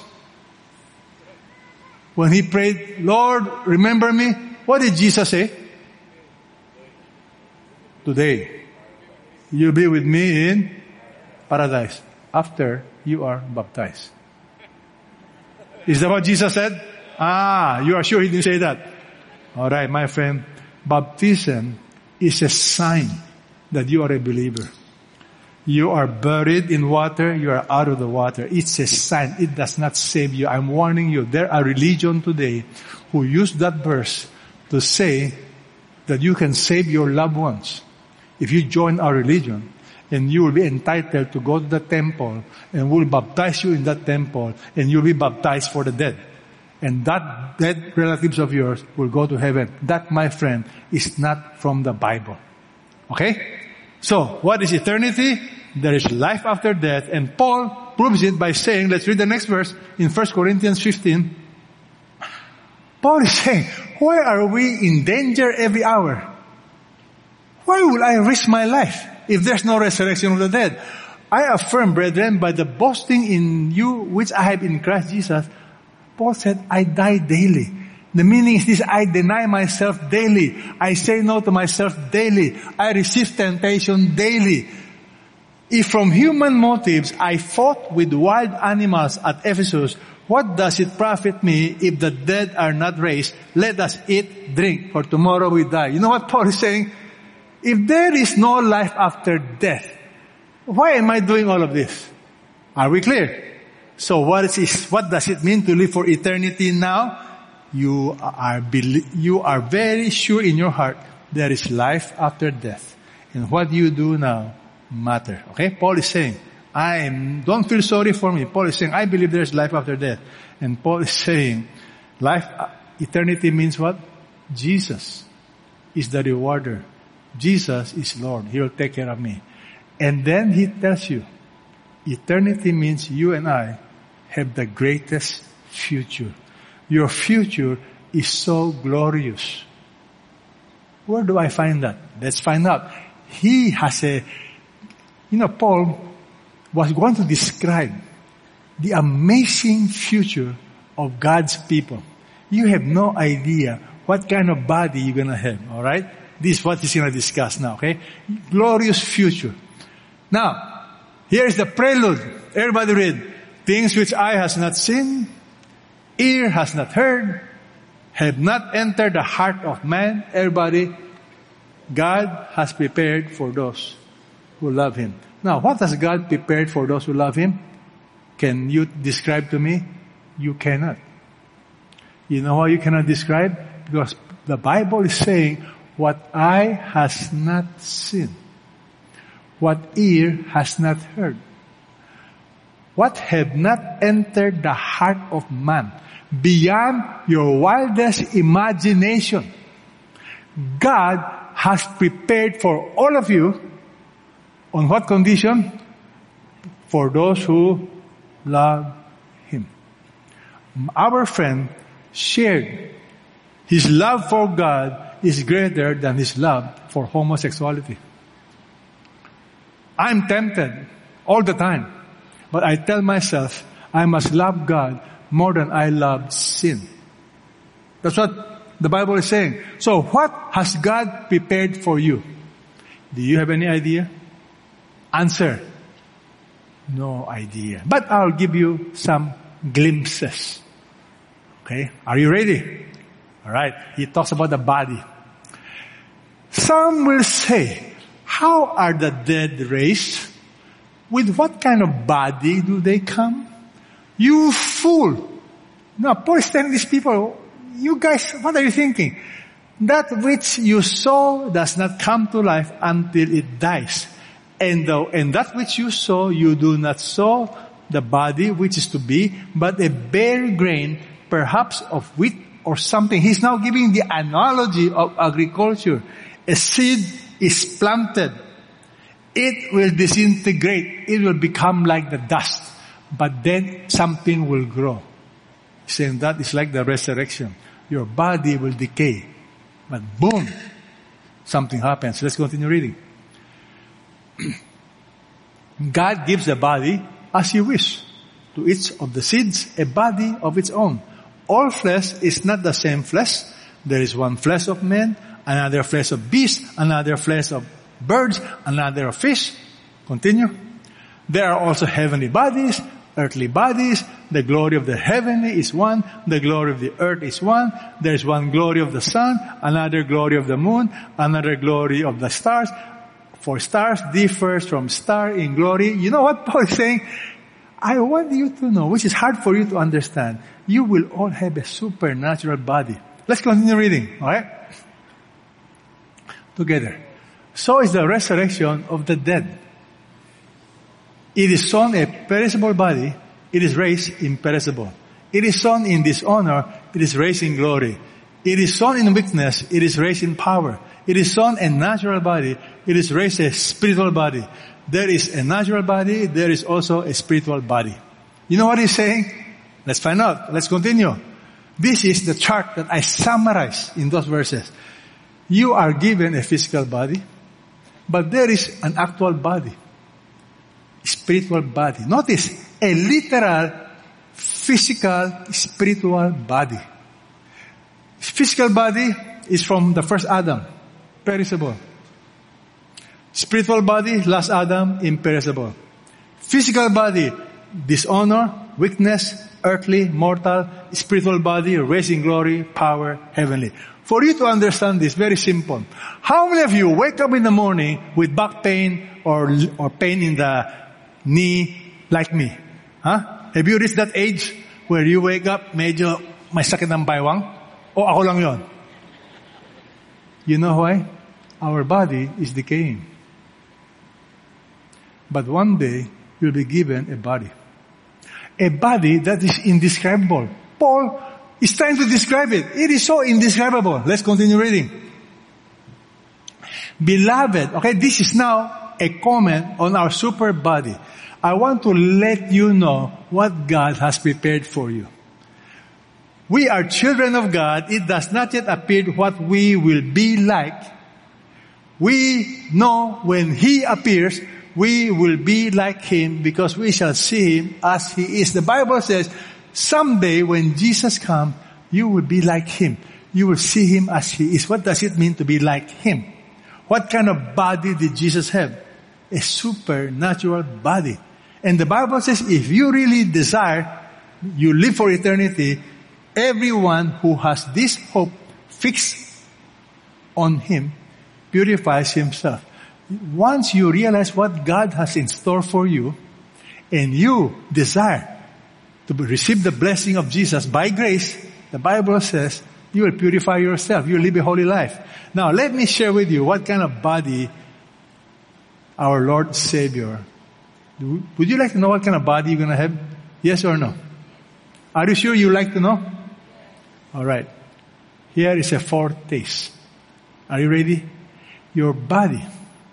Speaker 1: When he prayed, Lord, remember me. What did Jesus say? Today, you'll be with me in paradise after you are baptized. Is that what Jesus said? Ah, you are sure He didn't say that? Alright, my friend. Baptism is a sign that you are a believer. You are buried in water, you are out of the water. It's a sign. It does not save you. I'm warning you. There are religions today who use that verse to say that you can save your loved ones. If you join our religion, and you will be entitled to go to the temple, and we'll baptize you in that temple, and you'll be baptized for the dead. And that dead relatives of yours will go to heaven. That, my friend, is not from the Bible. Okay? So, what is eternity? There is life after death. And Paul proves it by saying, let's read the next verse in First Corinthians fifteen. Paul is saying, why are we in danger every hour? Why will I risk my life if there's no resurrection of the dead? I affirm, brethren, by the boasting in you which I have in Christ Jesus, Paul said, I die daily. The meaning is this, I deny myself daily. I say no to myself daily. I resist temptation daily. If from human motives I fought with wild animals at Ephesus, what does it profit me if the dead are not raised? Let us eat, drink, for tomorrow we die. You know what Paul is saying? If there is no life after death, why am I doing all of this? Are we clear? So what is, what does it mean to live for eternity now? You are, you are very sure in your heart there is life after death. And what you do now matter. Okay? Paul is saying, I am, don't feel sorry for me. Paul is saying, I believe there is life after death. And Paul is saying, life, eternity means what? Jesus is the rewarder. Jesus is Lord. He will take care of me. And then he tells you, eternity means you and I have the greatest future. Your future is so glorious. Where do I find that? Let's find out. He has a, you know, Paul was going to describe the amazing future of God's people. You have no idea what kind of body you're going to have, alright? This is what he's going to discuss now, okay? Glorious future. Now, here's the prelude. Everybody read. Things which eye has not seen, ear has not heard, have not entered the heart of man. Everybody, God has prepared for those who love Him. Now, what has God prepared for those who love Him? Can you describe to me? You cannot. You know why you cannot describe? Because the Bible is saying, what eye has not seen, what ear has not heard, what have not entered the heart of man, beyond your wildest imagination, God has prepared for all of you. On what condition? For those who love Him. Our friend shared. His love for God is greater than his love for homosexuality. I'm tempted all the time, but I tell myself I must love God more than I love sin. That's what the Bible is saying. So what has God prepared for you? Do you have any idea? Answer. No idea. But I'll give you some glimpses. Okay? Are you ready? Alright. He talks about the body. Some will say, how are the dead raised? With what kind of body do they come? You fool! Now, Paul is telling these people, you guys, what are you thinking? That which you saw does not come to life until it dies. And, the, and that which you saw, you do not sow the body which is to be, but a bare grain, perhaps of wheat or something. He's now giving the analogy of agriculture. A seed is planted. It will disintegrate. It will become like the dust. But then something will grow. Saying that is like the resurrection. Your body will decay. But boom, something happens. Let's continue reading. God gives the body as He wishes. To each of the seeds, a body of its own. All flesh is not the same flesh. There is one flesh of men, another flesh of beasts, another flesh of birds, another of fish. Continue. There are also heavenly bodies, earthly bodies. The glory of the heavenly is one. The glory of the earth is one. There is one glory of the sun, another glory of the moon, another glory of the stars. For stars differs from star in glory. You know what Paul is saying? I want you to know, which is hard for you to understand. You will all have a supernatural body. Let's continue reading, alright? Together. So is the resurrection of the dead. It is sown a perishable body, it is raised imperishable. It is sown in dishonor, it is raised in glory. It is sown in weakness, it is raised in power. It is sown a natural body, it is raised a spiritual body. There is a natural body, there is also a spiritual body. You know what he's saying? Let's find out. Let's continue. This is the chart that I summarized in those verses. You are given a physical body, but there is an actual body. Spiritual body. Notice, a literal, physical, spiritual body. Physical body is from the first Adam, perishable. Spiritual body, last Adam, imperishable. Physical body, dishonor, weakness, earthly, mortal. Spiritual body, raised in glory, power, heavenly. For you to understand this, very simple. How many of you wake up in the morning with back pain or or pain in the knee like me? Huh? Have you reached that age where you wake up, medyo may sakit ng baywang? O ako lang yon? You know why? Our body is decaying. But one day, you'll be given a body. A body that is indescribable. Paul is trying to describe it. It is so indescribable. Let's continue reading. Beloved, okay, this is now a comment on our super body. I want to let you know what God has prepared for you. We are children of God. It does not yet appear what we will be like. We know when He appears, we will be like Him because we shall see Him as He is. The Bible says, someday when Jesus comes, you will be like Him. You will see Him as He is. What does it mean to be like Him? What kind of body did Jesus have? A supernatural body. And the Bible says, if you really desire, you live for eternity, everyone who has this hope fixed on Him purifies himself. Once you realize what God has in store for you, and you desire to receive the blessing of Jesus by grace, the Bible says, you will purify yourself. You will live a holy life. Now, let me share with you what kind of body our Lord Savior. Would you like to know what kind of body you're going to have? Yes or no? Are you sure you like to know? All right. Here is a foretaste. Are you ready? Your body,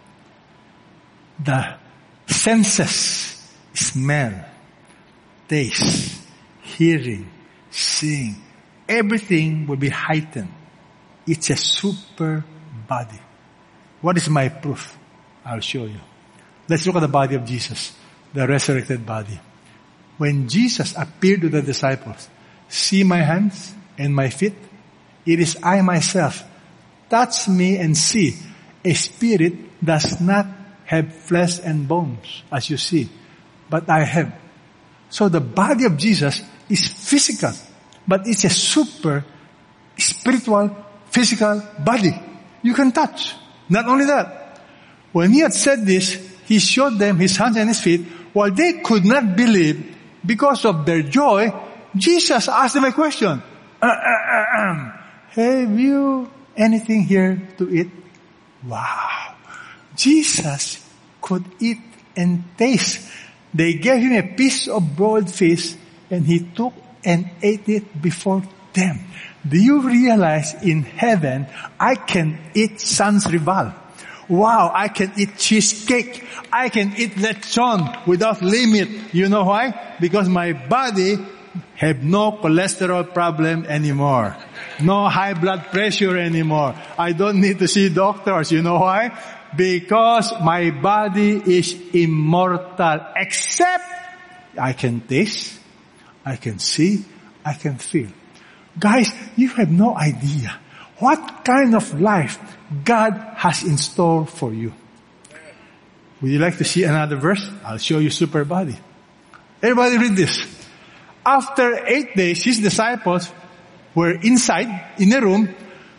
Speaker 1: the senses, smell, taste, hearing, seeing, everything will be heightened. It's a super body. What is my proof? I'll show you. Let's look at the body of Jesus, the resurrected body. When Jesus appeared to the disciples, see my hands and my feet? It is I myself. Touch me and see. A spirit does not have flesh and bones, as you see, but I have. So the body of Jesus is physical, but it's a super spiritual, physical body. You can touch. Not only that, when he had said this, he showed them his hands and his feet. While they could not believe because of their joy, Jesus asked them a question. Uh, uh, uh, um, have you anything here to eat? Wow. Jesus could eat and taste. They gave him a piece of broiled fish and he took and ate it before them. Do you realize in heaven, I can eat sans rival? Wow, I can eat cheesecake. I can eat lechon without limit. You know why? Because my body have no cholesterol problem anymore. No high blood pressure anymore. I don't need to see doctors. You know why? Because my body is immortal. Except I can taste, I can see, I can feel. Guys, you have no idea what kind of life God has in store for you. Would you like to see another verse? I'll show you super body. Everybody read this. After eight days, his disciples were inside, in a room.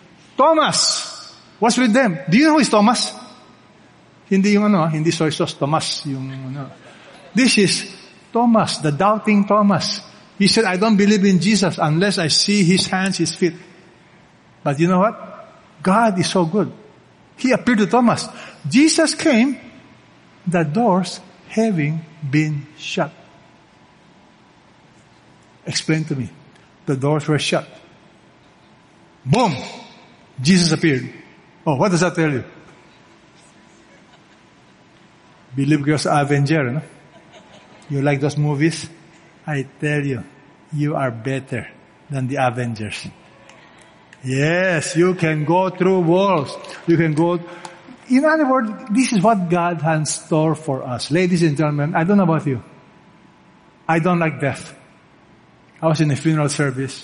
Speaker 1: Thomas was with them. Do you know who is Thomas? Hindi yung ano, hindi soy sauce, Thomas. Yung ano. This is Thomas, the doubting Thomas. He said, I don't believe in Jesus unless I see his hands, his feet. But you know what? God is so good. He appeared to Thomas. Jesus came, the doors having been shut. Explain to me. The doors were shut. Boom! Jesus appeared. Oh, what does that tell you? Believe you're an Avenger, no? You like those movies? I tell you, you are better than the Avengers. Yes, you can go through walls. You can go... In other words, this is what God has in store for us. Ladies and gentlemen, I don't know about you. I don't like death. I was in a funeral service.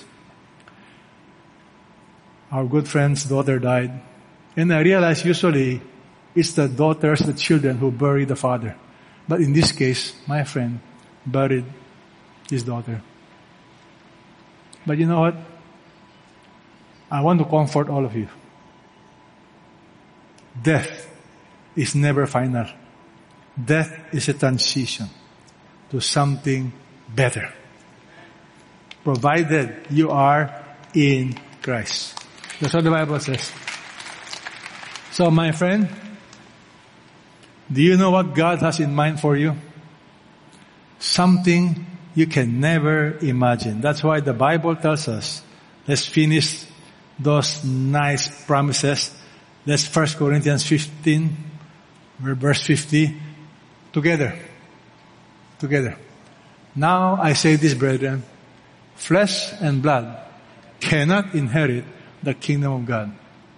Speaker 1: Our good friend's daughter died. And I realized usually it's the daughters, the children who bury the father. But in this case, my friend buried his daughter. But you know what? I want to comfort all of you. Death is never final. Death is a transition to something better. Provided you are in Christ. That's what the Bible says. So my friend, do you know what God has in mind for you? Something you can never imagine. That's why the Bible tells us, let's finish those nice promises. Let's First Corinthians fifteen, verse fifty, together. Together. Now I say this, brethren, flesh and blood cannot inherit the kingdom of God,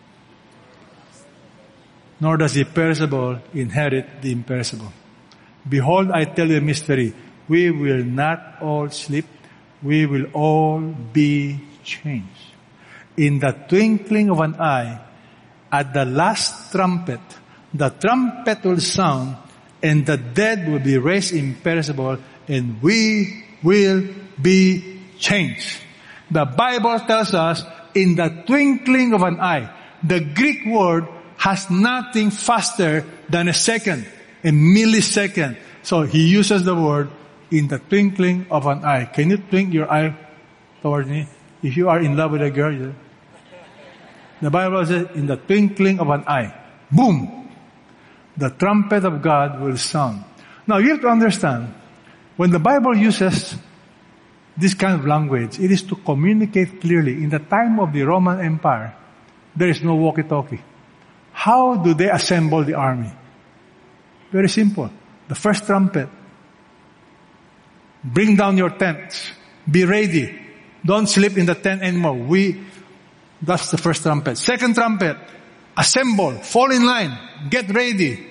Speaker 1: nor does the perishable inherit the imperishable. Behold, I tell you a mystery. We will not all sleep. We will all be changed. In the twinkling of an eye, at the last trumpet, the trumpet will sound, and the dead will be raised imperishable, and we will be changed. The Bible tells us, in the twinkling of an eye. The Greek word has nothing faster than a second, a millisecond. So he uses the word in the twinkling of an eye. Can you twink your eye toward me? If you are in love with a girl, you know? The Bible says, in the twinkling of an eye, boom, the trumpet of God will sound. Now you have to understand, when the Bible uses this kind of language, it is to communicate clearly. In the time of the Roman Empire, there is no walkie-talkie. How do they assemble the army? Very simple. The first trumpet. Bring down your tents. Be ready. Don't sleep in the tent anymore. We, that's the first trumpet. Second trumpet, assemble, fall in line, get ready.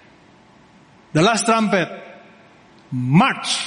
Speaker 1: The last trumpet, march.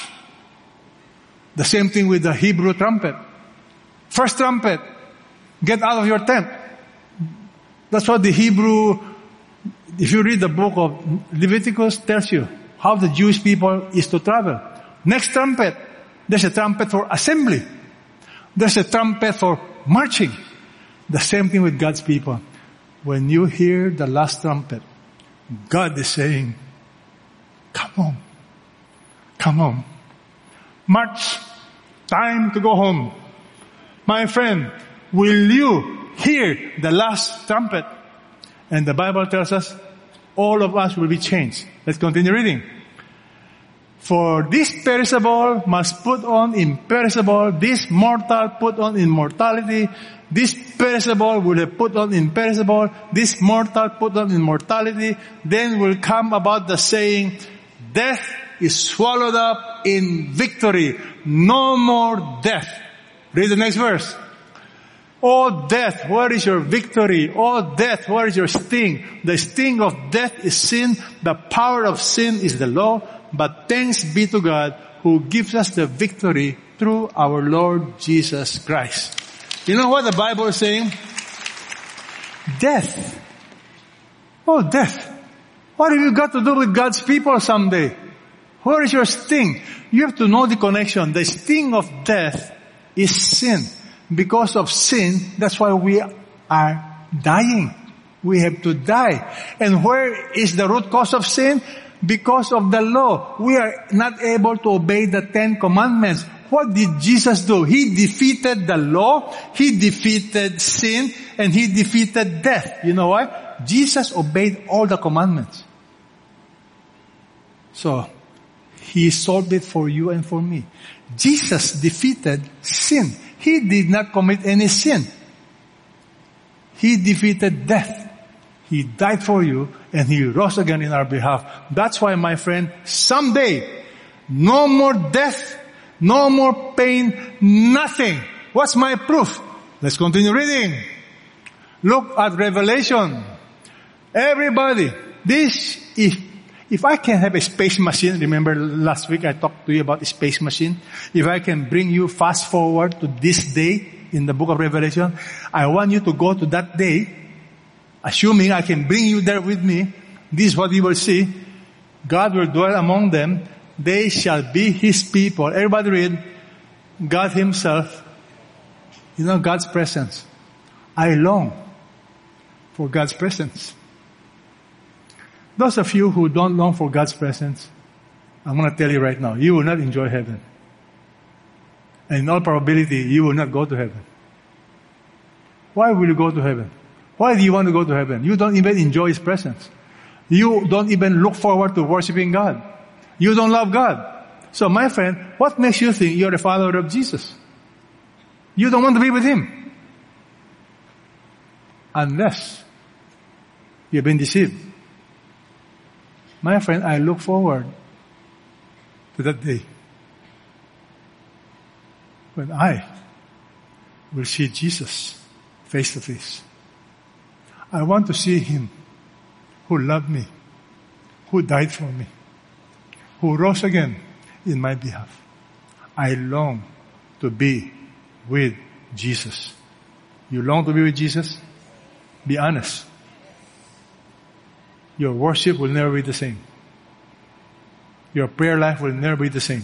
Speaker 1: The same thing with the Hebrew trumpet. First trumpet, get out of your tent. That's what the Hebrew, if you read the book of Leviticus, tells you how the Jewish people is to travel. Next trumpet, there's a trumpet for assembly. There's a trumpet for marching. The same thing with God's people. When you hear the last trumpet, God is saying, come on. Come on. March. Time to go home. My friend, will you hear the last trumpet? And the Bible tells us all of us will be changed. Let's continue reading. For this perishable must put on imperishable, this mortal put on immortality, this perishable will have put on imperishable, this mortal put on immortality. Then will come about the saying, death is swallowed up in victory. No more death. Read the next verse. Oh death, where is your victory? Oh death, where is your sting? The sting of death is sin. The power of sin is the law. But thanks be to God who gives us the victory through our Lord Jesus Christ. You know what the Bible is saying? Death. Oh, death. What have you got to do with God's people someday? Where is your sting? You have to know the connection. The sting of death is sin. Because of sin, that's why we are dying. We have to die. And where is the root cause of sin? Because of the law. We are not able to obey the Ten Commandments. What did Jesus do? He defeated the law, He defeated sin, and He defeated death. You know why? Jesus obeyed all the commandments. So, He solved it for you and for me. Jesus defeated sin. He did not commit any sin. He defeated death. He died for you and He rose again in our behalf. That's why, my friend, someday, no more death, no more pain, nothing. What's my proof? Let's continue reading. Look at Revelation. Everybody, this, if, if I can have a space machine, remember last week I talked to you about a space machine. If I can bring you fast forward to this day in the book of Revelation, I want you to go to that day. Assuming I can bring you there with me, this is what you will see. God will dwell among them. They shall be His people. Everybody read, God Himself. You know, God's presence. I long for God's presence. Those of you who don't long for God's presence, I'm going to tell you right now, you will not enjoy heaven. And in all probability, you will not go to heaven. Why will you go to heaven? Why do you want to go to heaven? You don't even enjoy His presence. You don't even look forward to worshiping God. You don't love God. So my friend, what makes you think you're a follower of Jesus? You don't want to be with Him. Unless you've been deceived. My friend, I look forward to that day when I will see Jesus face to face. I want to see Him who loved me, who died for me, who rose again in my behalf. I long to be with Jesus. You long to be with Jesus? Be honest. Your worship will never be the same. Your prayer life will never be the same.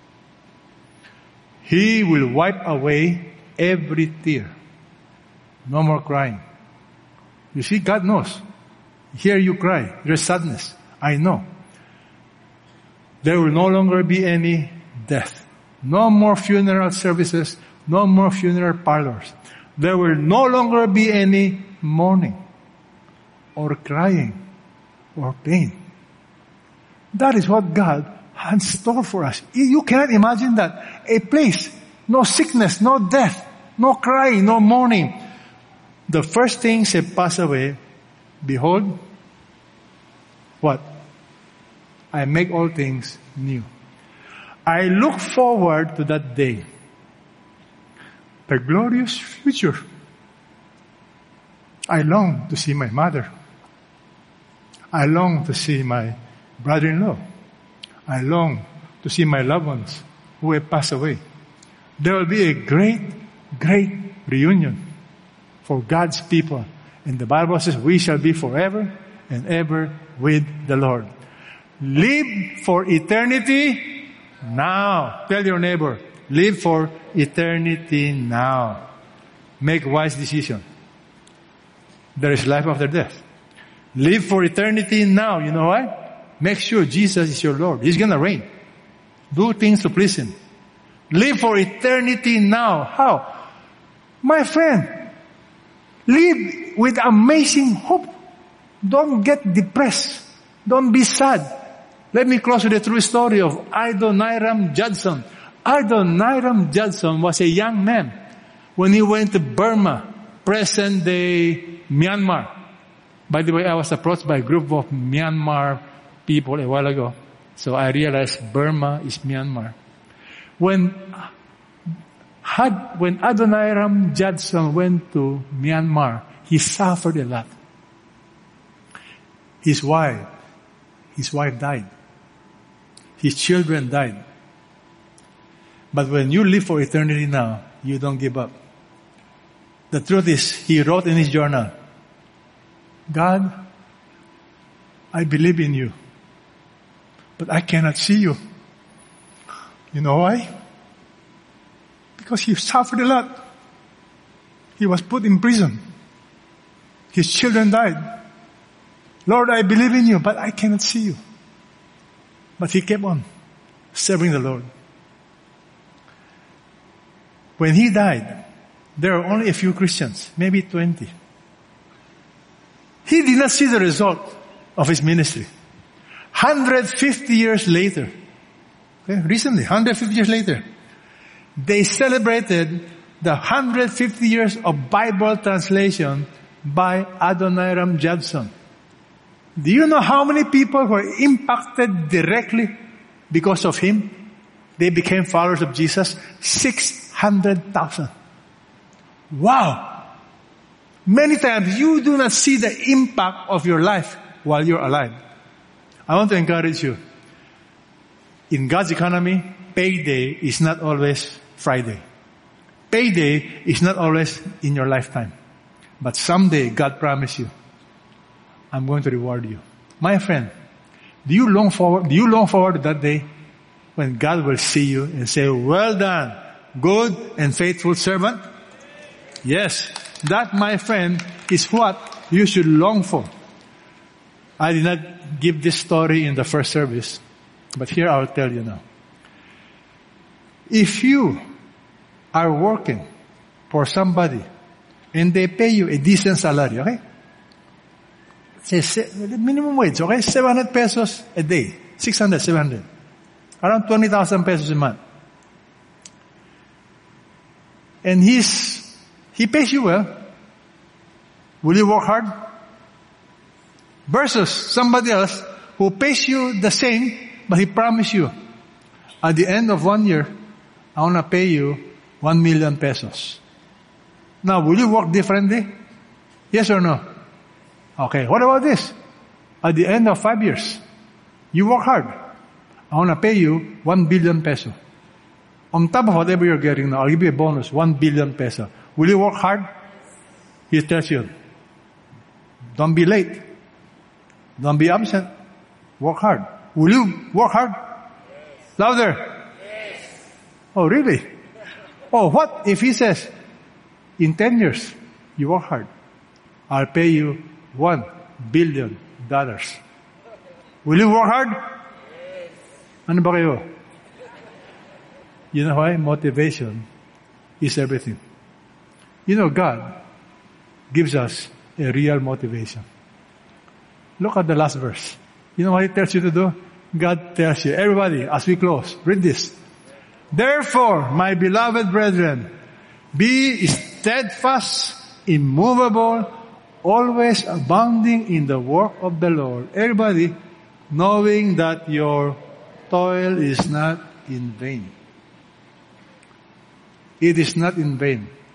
Speaker 1: He will wipe away every tear. No more crying. You see, God knows. Hear you cry. There's sadness. I know. There will no longer be any death. No more funeral services. No more funeral parlors. There will no longer be any mourning or crying or pain. That is what God has in store for us. You cannot imagine that. A place, no sickness, no death, no crying, no mourning. The first things have passed away. Behold, what? I make all things new. I look forward to that day the glorious future. I long to see my mother. I long to see my brother-in-law. I long to see my loved ones who have passed away. There will be a great, great reunion for God's people. And the Bible says we shall be forever and ever with the Lord. Live for eternity now. Tell your neighbor, live for eternity now. Make wise decision. There is life after death. Live for eternity now. You know why? Make sure Jesus is your Lord. He's gonna reign. Do things to please Him. Live for eternity now. How? My friend, live with amazing hope. Don't get depressed. Don't be sad. Let me close with a true story of Adoniram Judson. Adoniram Judson was a young man when he went to Burma, present-day Myanmar. By the way, I was approached by a group of Myanmar people a while ago. So I realized Burma is Myanmar. When, had, when Adoniram Judson went to Myanmar, he suffered a lot. His wife, his wife died. His children died. But when you live for eternity now, you don't give up. The truth is, he wrote in his journal, God, I believe in you, but I cannot see you. You know why? Because he suffered a lot. He was put in prison. His children died. Lord, I believe in you, but I cannot see you. But he kept on serving the Lord. When he died, there were only a few Christians, maybe twenty. He did not see the result of his ministry. one hundred fifty years later, okay, recently, one hundred fifty years later, they celebrated the one hundred fifty years of Bible translation by Adoniram Judson. Do you know how many people were impacted directly because of him? They became followers of Jesus. six hundred thousand. Wow! Many times you do not see the impact of your life while you're alive. I want to encourage you. In God's economy, payday is not always Friday. Payday is not always in your lifetime. But someday God promised you, I'm going to reward you. My friend, do you long forward, do you long forward to that day when God will see you and say, well done, good and faithful servant? Yes, that, my friend, is what you should long for. I did not give this story in the first service, but here I'll tell you now. If you are working for somebody and they pay you a decent salary, okay? Say, minimum wage, okay? seven hundred pesos a day. six hundred, seven hundred. Around twenty thousand pesos a month. And he's, he pays you well. Will you work hard? Versus somebody else who pays you the same, but he promised you, at the end of one year, I want to pay you one million pesos. Now, will you work differently? Yes or no? Okay, what about this? At the end of five years, you work hard. I want to pay you one billion peso. On top of whatever you're getting now, I'll give you a bonus, one billion peso. Will you work hard? He tells you, don't be late. Don't be absent. Work hard. Will you work hard? Yes. Louder. Yes. Oh, really? Oh, what if he says, in ten years, you work hard. I'll pay you one billion dollars. Will you work hard? Yes. Ano ba kayo? You know why? Motivation is everything. You know, God gives us a real motivation. Look at the last verse. You know what He tells you to do? God tells you, everybody, as we close, read this. Therefore, my beloved brethren, be steadfast, immovable, always abounding in the work of the Lord. Everybody, knowing that your toil is not in vain. It is not in vain.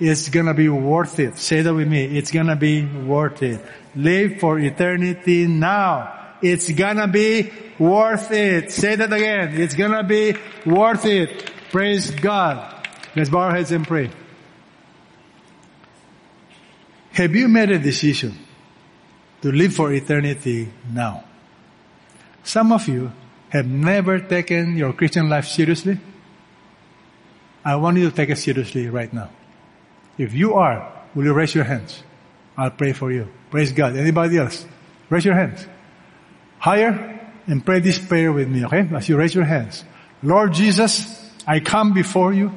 Speaker 1: It's gonna be worth it. Say that with me. It's gonna be worth it. Live for eternity now. It's gonna be worth it. Say that again. It's gonna be worth it. Praise God. Let's bow our heads and pray. Have you made a decision to live for eternity now? Some of you have never taken your Christian life seriously. I want you to take it seriously right now. If you are, will you raise your hands? I'll pray for you. Praise God. Anybody else? Raise your hands. Higher and pray this prayer with me, okay? As you raise your hands. Lord Jesus, I come before you.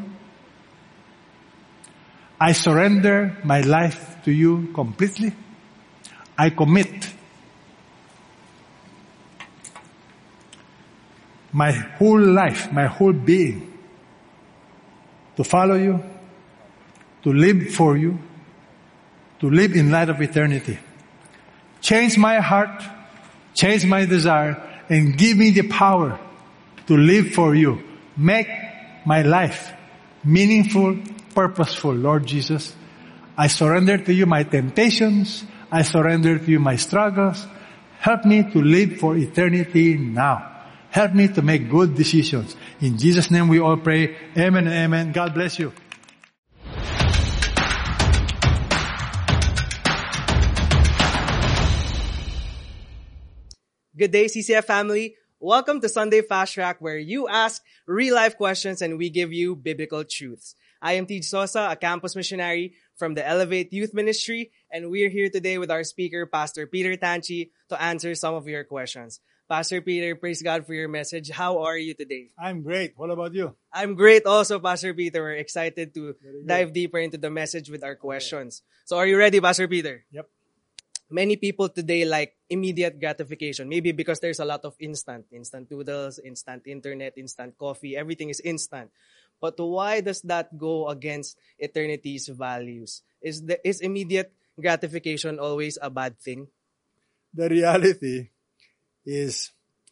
Speaker 1: I surrender my life to you completely. I commit my whole life, my whole being to follow you, to live for you, to live in light of eternity. Change my heart, change my desire, and give me the power to live for you. Make my life meaningful, purposeful, Lord Jesus. I surrender to you my temptations. I surrender to you my struggles. Help me to live for eternity now. Help me to make good decisions. In Jesus' name we all pray. Amen and amen. God bless you.
Speaker 3: Good day, C C F family. Welcome to Sunday Fast Track, where you ask real-life questions and we give you biblical truths. I am Tej Sosa, a campus missionary from the Elevate Youth Ministry, and we're here today with our speaker, Pastor Peter Tanchi, to answer some of your questions. Pastor Peter, praise God for your message. How are you today?
Speaker 1: I'm great. What about you?
Speaker 3: I'm great also, Pastor Peter. We're excited to dive deeper into the message with our questions. So are you ready, Pastor Peter?
Speaker 1: Yep.
Speaker 3: Many people today like immediate gratification. Maybe because there's a lot of instant. Instant noodles, instant internet, instant coffee. Everything is instant. But why does that go against eternity's values? Is the, is immediate gratification always a bad thing?
Speaker 1: The reality is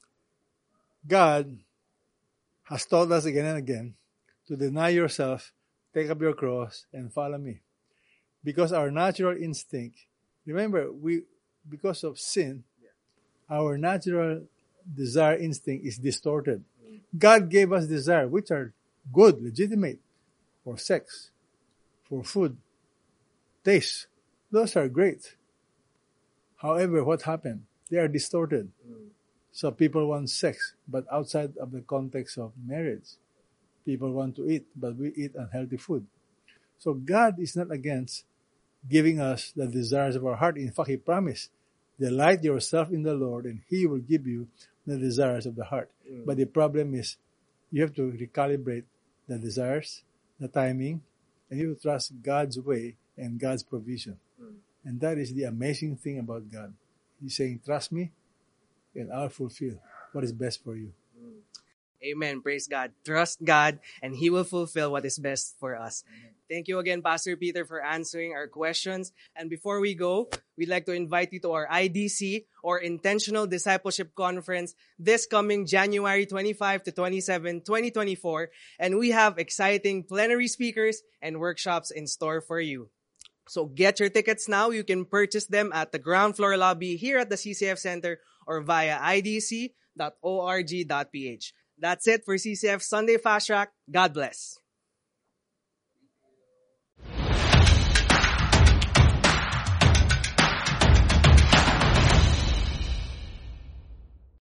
Speaker 1: God has told us again and again to deny yourself, take up your cross, and follow me. Because our natural instinct, remember, we because of sin, our natural desire instinct is distorted. God gave us desire, which are good, legitimate, for sex, for food, taste. Those are great. However, what happened? They are distorted. So people want sex, but outside of the context of marriage. People want to eat, but we eat unhealthy food. So God is not against giving us the desires of our heart. In fact, He promised, delight yourself in the Lord and He will give you the desires of the heart. Mm. But the problem is, you have to recalibrate the desires, the timing, and you have to trust God's way and God's provision. Mm. And that is the amazing thing about God. He's saying, trust me, and I'll fulfill what is best for you.
Speaker 3: Mm. Amen. Praise God. Trust God, and He will fulfill what is best for us. Amen. Thank you again, Pastor Peter, for answering our questions. And before we go, we'd like to invite you to our I D C, or Intentional Discipleship Conference, this coming January twenty-fifth to twenty-seventh, twenty twenty-four. And we have exciting plenary speakers and workshops in store for you. So get your tickets now. You can purchase them at the ground floor lobby here at the C C F Center or via I D C dot org dot p h. That's it for C C F Sunday Fast Track. God bless.